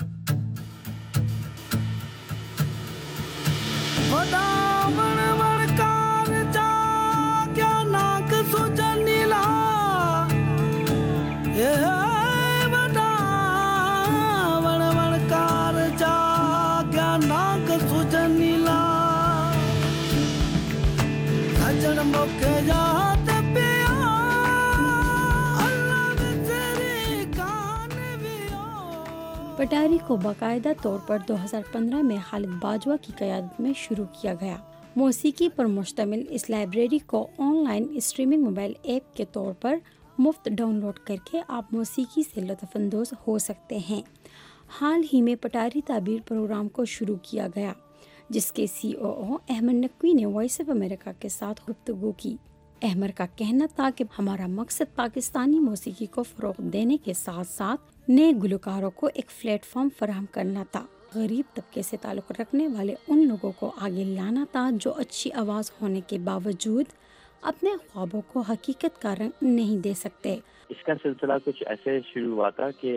पटारी को बाकायदा तौर पर 2015 में खालिद बाजवा की क़यादत में शुरू किया गया। मौसीकी पर मुश्तमिल इस लाइब्रेरी को ऑनलाइन स्ट्रीमिंग मोबाइल ऐप के तौर पर मुफ्त डाउनलोड करके आप मौसीकी से लुत्फ़अंदोज़ हो सकते हैं। हाल ही में पटारी ताबीर प्रोग्राम को शुरू किया गया, जिसके COO अहमद नकवी ने वॉइस ऑफ अमेरिका के साथ गुफ्तगू की। अहमद का कहना था कि हमारा मकसद पाकिस्तानी मौसीकी को फ़रोग़ देने के साथ साथ नए गुलकारों को एक प्लेटफॉर्म फराहम करना था। गरीब तबके से ताल्लुक़ रखने वाले उन लोगों को आगे लाना था जो अच्छी आवाज़ होने के बावजूद अपने ख्वाबों को हकीकत का रंग नहीं दे सकते। इसका सिलसिला कुछ ऐसे शुरू हुआ था कि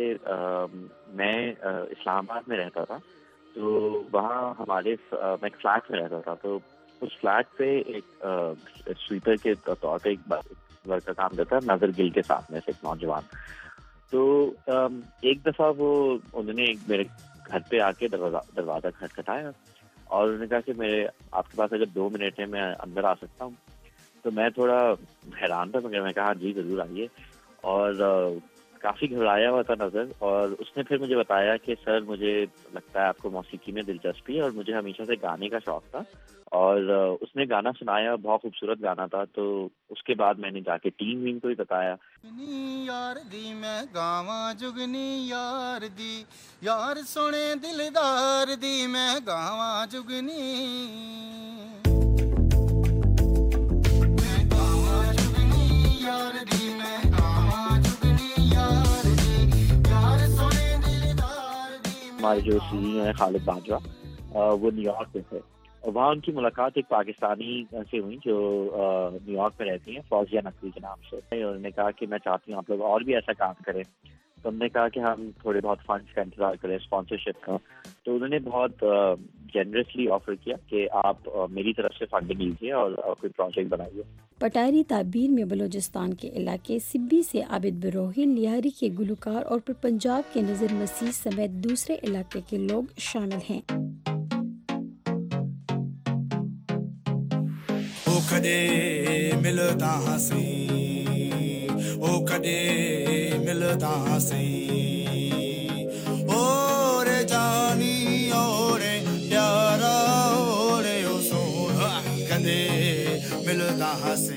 मैं इस्लामाबाद में रहता था, तो वहाँ मैं एक फ्लैट में रहता था, तो उस फ्लैट पे एक स्वीपर के तौर पे एक लड़का काम करता है, नज़र गिल के साथ में से एक नौजवान। तो एक दफ़ा उन्होंने मेरे घर पे आके दरवाज़ा खटखटाया और उन्होंने कहा कि आपके पास अगर 2 मिनट है, मैं अंदर आ सकता हूँ। तो मैं थोड़ा हैरान था, मगर मैं कहा जी ज़रूर आइए। और काफ़ी घबराया हुआ था नज़र, और उसने फिर मुझे बताया कि सर, मुझे लगता है आपको मौसीकी में दिलचस्पी है और मुझे हमेशा से गाने का शौक़ था। और उसने गाना सुनाया, बहुत खूबसूरत गाना था। तो उसके बाद मैंने जाके टीम को भी बताया। यार दी मैं गावा जुगनी यार दी, यार सोने दिलदार दी मैं गावा जुगनी, मैं गावा जुगनी यार दी मैं गावा जुगनी यार दी, यार सोने दिलदार दी। हमारे जो सीईओ हैं खालिद बाजवा, वो न्यूयॉर्क में थे और वहाँ उनकी मुलाकात एक पाकिस्तानी से हुई जो न्यूयॉर्क में रहती हैं, फौजिया नकवी के नाम से। उन्होंने कहा कि मैं चाहती हूँ आप लोग और भी ऐसा काम करें। तो हमने कहा कि हम थोड़े बहुत फंड्स का इंतजार करें, स्पॉन्सरशिप का। तो उन्होंने बहुत जेनरसली ऑफर किया कि आप मेरी तरफ से फंडिंग लीजिए और कोई प्रोजेक्ट बनाइए। पटारी ताबीर में बलूचिस्तान के इलाके सिब्बी से आबिद बरोही, लिहारी के गुलकार और फिर पंजाब के नज़र मसीह समेत दूसरे इलाके के लोग शामिल हैं। ओ कदे मिलदा हसी, ओ कदे मिलदा हसी, ओ रे जानी ओ रे प्यारा ओ रे ओ सोना, कदे मिलदा हसी।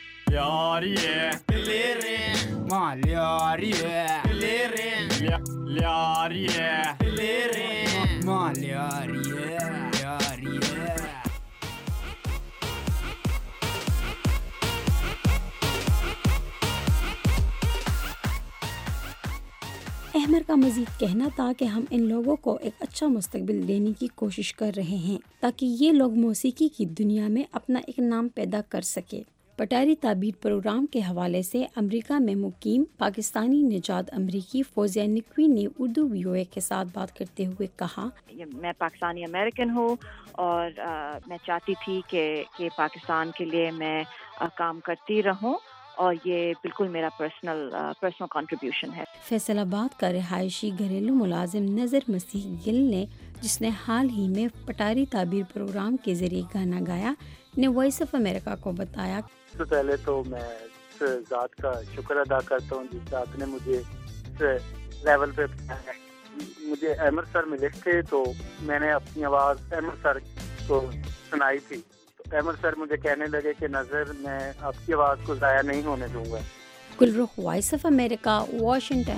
Lyari, lyari, ma lyari, lyari, احمر کا مزید کہنا تھا کہ ہم ان لوگوں کو ایک اچھا مستقبل دینے کی کوشش کر رہے ہیں تاکہ یہ لوگ موسیقی کی دنیا میں اپنا ایک نام پیدا کر سکے۔ پٹاری تعبیر پروگرام کے حوالے سے امریکہ میں مقیم پاکستانی نژاد امریکی فوزیہ نقوی نے اردو VOA کے ساتھ بات کرتے ہوئے کہا، میں پاکستانی امریکن ہوں اور میں چاہتی تھی کہ پاکستان کے لیے میں کام کرتی رہوں اور یہ بالکل میرا پرسنل کنٹریبیوشن ہے۔ فیصل آباد کا رہائشی گھریلو ملازم نظر مسیح گل نے، جس نے حال ہی میں پٹاری تعبیر پروگرام کے ذریعے گانا گایا، نے وائس آف امریکہ کو بتایا، سب سے پہلے تو میں اس ذات کا شکر ادا کرتا ہوں جس ذات نے مجھے اس لیول پہ پہنچایا ہے۔ مجھے احمد سر ملے تھے تو میں نے اپنی آواز احمد سر کو سنائی تھی، تو احمد سر مجھے کہنے لگے کہ نظر میں آپ کی آواز کو ضائع نہیں ہونے دوں گا۔ Gulrukh, Voice of America, Washington.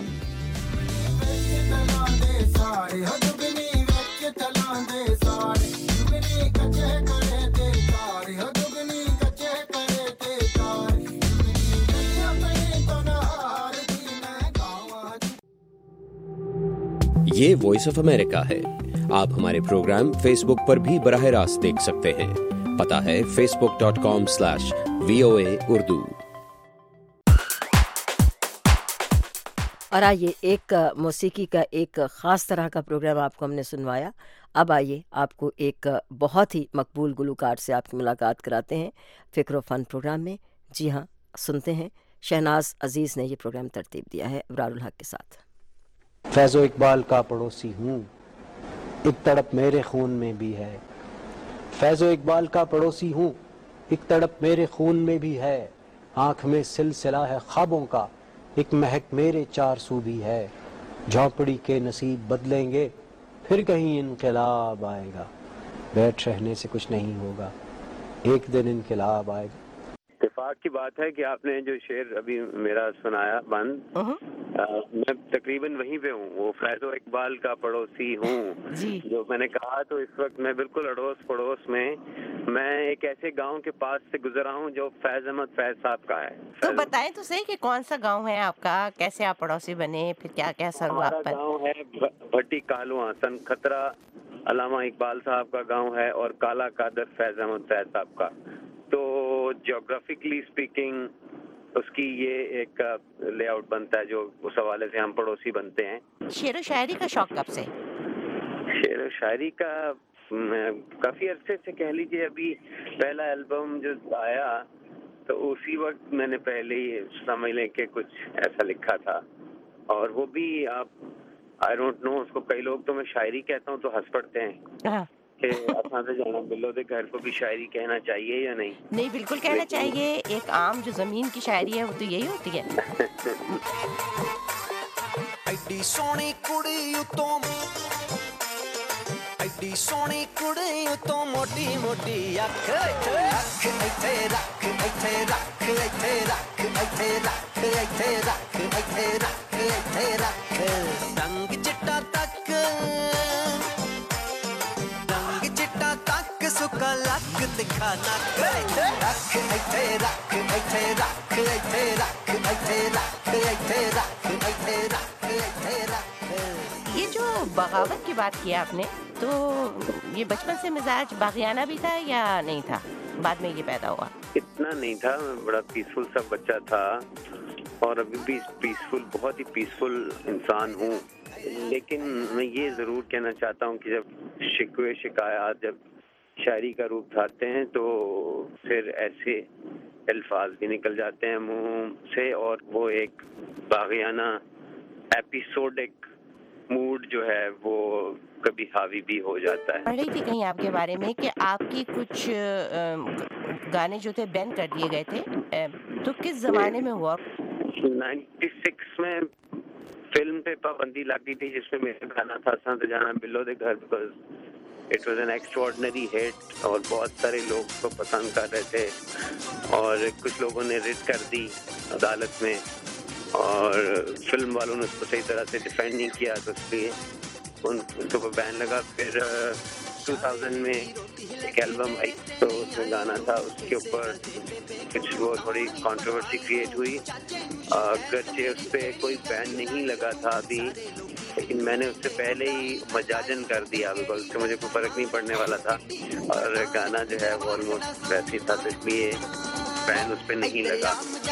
یہ وائس آف امریکہ ہے۔ آپ ہمارے پروگرام فیس بک پر بھی براہ راست دیکھ سکتے ہیں۔ پتہ ہے facebook.com/VOA اردو۔ اور آئیے، ایک موسیقی کا ایک خاص طرح کا پروگرام آپ کو ہم نے سنوایا، اب آئیے آپ کو ایک بہت ہی مقبول گلوکار سے آپ کی ملاقات کراتے ہیں فکر و فن پروگرام میں۔ جی ہاں، سنتے ہیں، شہناز عزیز نے یہ پروگرام ترتیب دیا ہے ابرار الحق کے ساتھ۔ فیض و اقبال کا پڑوسی ہوں، ایک تڑپ میرے خون میں بھی ہے۔ فیض و اقبال کا پڑوسی ہوں، ایک تڑپ میرے خون میں بھی ہے۔ آنکھ میں سلسلہ ہے خوابوں کا، ایک مہک میرے چار سو بھی ہے۔ جھونپڑی کے نصیب بدلیں گے، پھر کہیں انقلاب آئے گا۔ بیٹھ رہنے سے کچھ نہیں ہوگا، ایک دن انقلاب آئے گا۔ اتفاق کی بات ہے کہ آپ نے جو شعر ابھی میرا سنایا بند، میں تقریباً وہیں پہ ہوں، وہ فیض و اقبال کا پڑوسی ہوں جو میں نے کہا۔ تو اس وقت میں بالکل اڑوس پڑوس میں ایک ایسے گاؤں کے پاس سے گزرا ہوں جو فیض احمد فیض صاحب کا ہے۔ تو بتائیں تو صحیح کہ کون سا گاؤں ہے آپ کا، کیسے آپ پڑوسی بنے، پھر کیا کیا اثر ہوا آپ پر؟ ہمارا گاؤں ہے بھٹی کالواں، سن خطرہ علامہ اقبال صاحب کا گاؤں ہے، اور کالا قادر فیض احمد فیض صاحب کا۔ تو جیوگرافکلی اسپیکنگ اس کی یہ ایک لے آؤٹ بنتا ہے جو اس حوالے سے ہم پڑوسی بنتے ہیں۔ شعر و شاعری کا شوق کب سے؟ شعر و شاعری کا کافی عرصے سے کہہ لیجیے۔ ابھی پہلا البم جو آیا تو اسی وقت میں نے پہلے ہی سمجھ لیں کہ کچھ ایسا لکھا تھا، اور وہ بھی آپ آئی ڈونٹ نو، اس کو کئی لوگ تو میں شاعری کہتا ہوں تو ہنس پڑتے ہیں کہ اساں تے جانا بلو دے گھر کو بھی شاعری کہنا چاہیے یا نہیں؟ نہیں، بالکل کہنا چاہیے۔ ایک عام جو زمین کی شاعری ہے وہ تو یہی ہوتی ہے۔ ایڈی سونی کڑی اتوں، ایڈی سونی کڑی اتوں موٹی موٹی اکھ، اکھ ایتھے رکھ، ایتھے رکھ، ایتھے رکھ، ایتھے رکھ، ایتھے رکھ، ایتھے رکھ، ایتھے رکھ، رنگ چٹا تک، رنگ چٹا تک سکا لک دکھا نک، رکھ ایتھے رکھ، ایتھے رکھ، ایتھے رکھ، ایتھے رکھ، ایتھے رکھ، ایتھے رکھ، ایتھے رکھ۔ یہ جو بغاوت کی بات کی آپ نے، تو یہ بچپن سے مزاج باغیانہ بھی تھا یا نہیں تھا، بعد میں یہ پیدا ہوا؟ اتنا نہیں تھا، میں بڑا پیسفل سا بچہ تھا، اور ابھی بھی پیسفل، بہت ہی پیسفل انسان ہوں۔ لیکن میں یہ ضرور کہنا چاہتا ہوں کہ جب شکوے شکایات جب شاعری کا روپ دھارتے ہیں تو پھر ایسے الفاظ بھی نکل جاتے ہیں منہ سے، اور وہ ایک باغیانہ ایپیسوڈک موڈ جو ہے وہ کبھی حاوی بھی ہو جاتا ہے۔ پڑھ رہی تھی کہیں آپ کے بارے میں کہ آپ کی کچھ گانے جو تھے بین کر دیے گئے تھے، تو کس زمانے میں ہوا؟ 96 میں فلم پہ پابندی لگی تھی جس میں میرا گانا تھا سانت جانا بلو دے گھر، because it was an extraordinary hit, اور بہت سارے لوگ اس کو پسند کر رہے تھے، اور کچھ لوگوں نے ریٹ کر دی عدالت میں، اور فلم والوں نے اس کو صحیح طرح سے ڈیفینڈ نہیں کیا، تو اس لیے ان کے اوپر بین لگا. پھر 2000 میں ایک البم آئی تو اس میں گانا تھا، اس کے اوپر کچھ وہ تھوڑی کنٹروورسی کریٹ ہوئی. اگرچہ اس پہ کوئی بین نہیں لگا تھا ابھی، لیکن میں نے اس سے پہلے ہی مجاجن کر دیا بیکاز اس سے مجھے کوئی فرق نہیں پڑنے والا تھا، اور گانا جو ہے وہ آلموسٹ ویسے ہی تھا، تو اس لیے بین اس پہ نہیں لگا.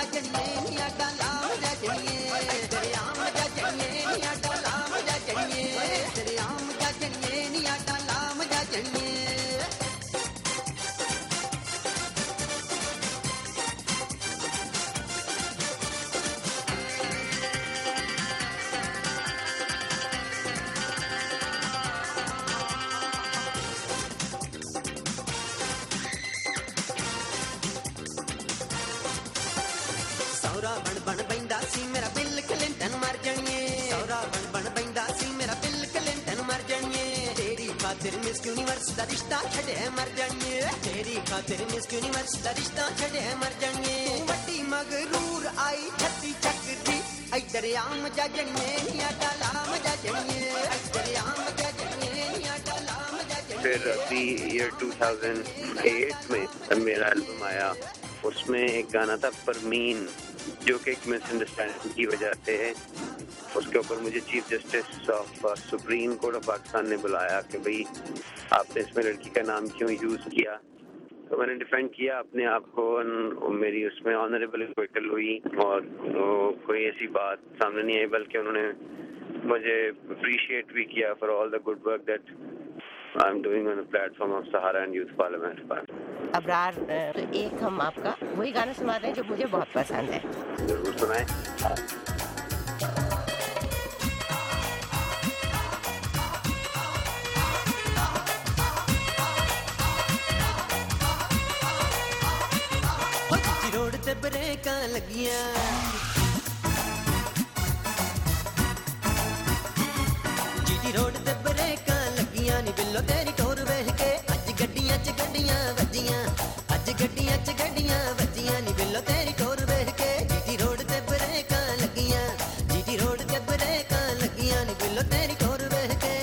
مس یونیورس دا رشتہ چھڑے مر جانیے، تیری خاطر مس یونیورس دا رشتہ چھڑے مر جانیے. وڈی مغرور آئی چھتی چکری اے دریام جا جانیے نیا ڈالام جا جانیے، اے دریام جا جانیے نیا ڈالام جا جانیے. پھر ابھی ایئر 2008 میں میرا البم آیا، اس میں ایک گانا تھا پرمین، جو کہ ایک مس انڈرسٹینڈنگ کی وجہ سے ہے. اس کے اوپر مجھے chief justice of Supreme Court of Pakistan نے بلایا کہ بھئی آپ نے اس میں لڑکی کا نام کیوں یوز کیا، تو میں نے ڈیفینڈ کیا اپنے آپ کو. میری اس میں آنریبل ایکویٹل ہوئی اور کوئی ایسی بات سامنے نہیں آئی، بلکہ انہوں نے مجھے اپریشیٹ بھی کیا for all the good work that I'm doing on the platform of Sahara and youth parliament. Abrar, ایک ہم آپ کا وہی گانا سنا رہے ہیں جو مجھے بہت پسند ہے. ضرور سنائیں. روڈ تے بریکاں لگیاں، جی ٹی روڈ تے بریکاں لگیاں نی بلو تیری ٹور ویکھ کے اج گڈیاں چ گڈیاں وجیاں، اج گڈیاں چ گڈیاں وجیاں نی بلو تیری ٹور ویکھ کے. جی ٹی روڈ تے بریکاں لگیاں، جی ٹی روڈ تے بریکاں لگیاں نی بلو تیری ٹور ویکھ کے.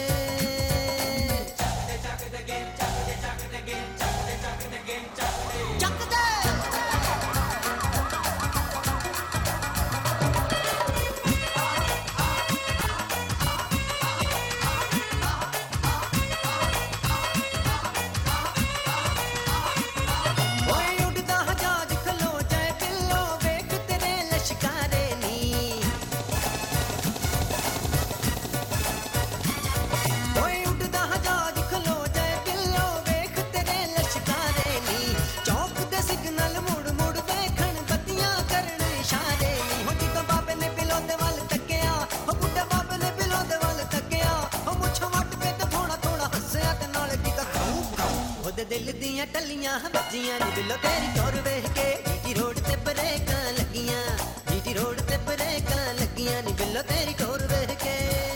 دل دیاں ٹلیاں بجیاں نی بلو تیری ٹور ویکھ کے. جی ٹی روڈ تے بریکاں لگیاں، جی ٹی روڈ تے بریکاں لگیاں نی بلو تیری ٹور ویکھ کے.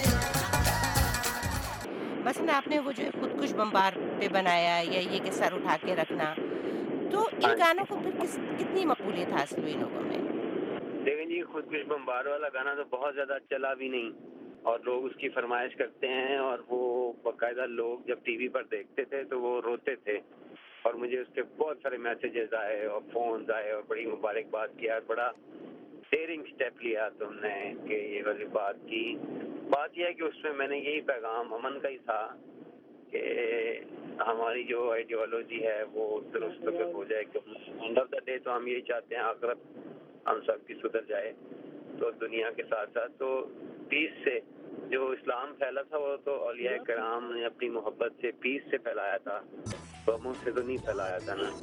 مثلا آپ نے وہ جو خودکش بمبار پہ بنایا یا یہ کہ سر اٹھا کے رکھنا، تو ان گانوں کو پھر کتنی مقبولیت حاصل ہوئی لوگوں میں؟ دیکھیں جی، خودکش بمبار والا گانا تو بہت زیادہ چلا بھی نہیں، اور لوگ اس کی فرمائش کرتے ہیں، اور وہ باقاعدہ لوگ جب ٹی وی پر دیکھتے تھے تو وہ روتے تھے، اور مجھے اس کے بہت سارے میسیجز آئے اور فونز آئے اور بڑی مبارکباد کیا. بڑا ڈیئرنگ اسٹیپ لیا تم نے کہ یہ والی بات کی. بات یہ ہے کہ اس میں میں نے یہی پیغام امن کا ہی تھا کہ ہماری جو آئیڈیالوجی ہے وہ درست ہو جائے. کہ اینڈ آف دا ڈے تو ہم یہی چاہتے ہیں آخرت ہم سب کی سدھر جائے، تو دنیا کے ساتھ ساتھ تو پیس سے جو اسلام پھیلا تھا وہ تو اولیاء کرام نے اپنی محبت سے پیس سے پھیلایا تھا، بموں سے تو نہیں پھیلایا تھا نا.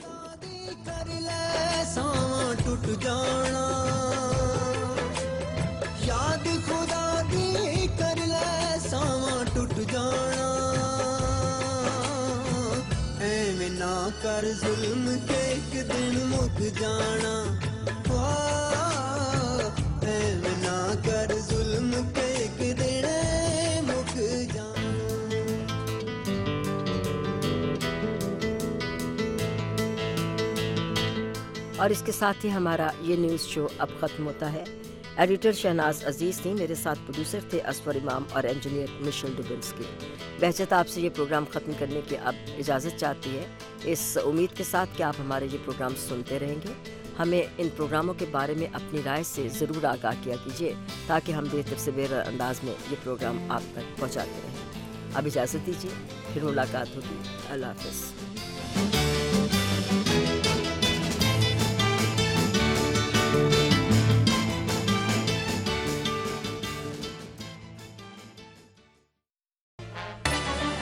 ٹوٹ جانا یاد خدا دی کر لے، ساواں ٹوٹ جانا ایویں نہ کر ظلم کے ایک دن مک جانا، ایویں نہ کر ظلم کے ایک دن مک جانا. اور اس کے ساتھ ہی ہمارا یہ نیوز شو اب ختم ہوتا ہے. ایڈیٹر شہناز عزیز تھی، میرے ساتھ پروڈیوسر تھے اسور امام اور انجینئر مشل ڈبنسکی۔ بہجت آپ سے یہ پروگرام ختم کرنے کی اب اجازت چاہتی ہے، اس امید کے ساتھ کہ آپ ہمارے یہ پروگرام سنتے رہیں گے۔ ہمیں ان پروگراموں کے بارے میں اپنی رائے سے ضرور آگاہ کیا کیجیے تاکہ ہم بہتر سے بہتر انداز میں یہ پروگرام آپ تک پہنچاتے رہیں۔ اب اجازت دیجیے، پھر ملاقات ہوگی۔ اللہ حافظ۔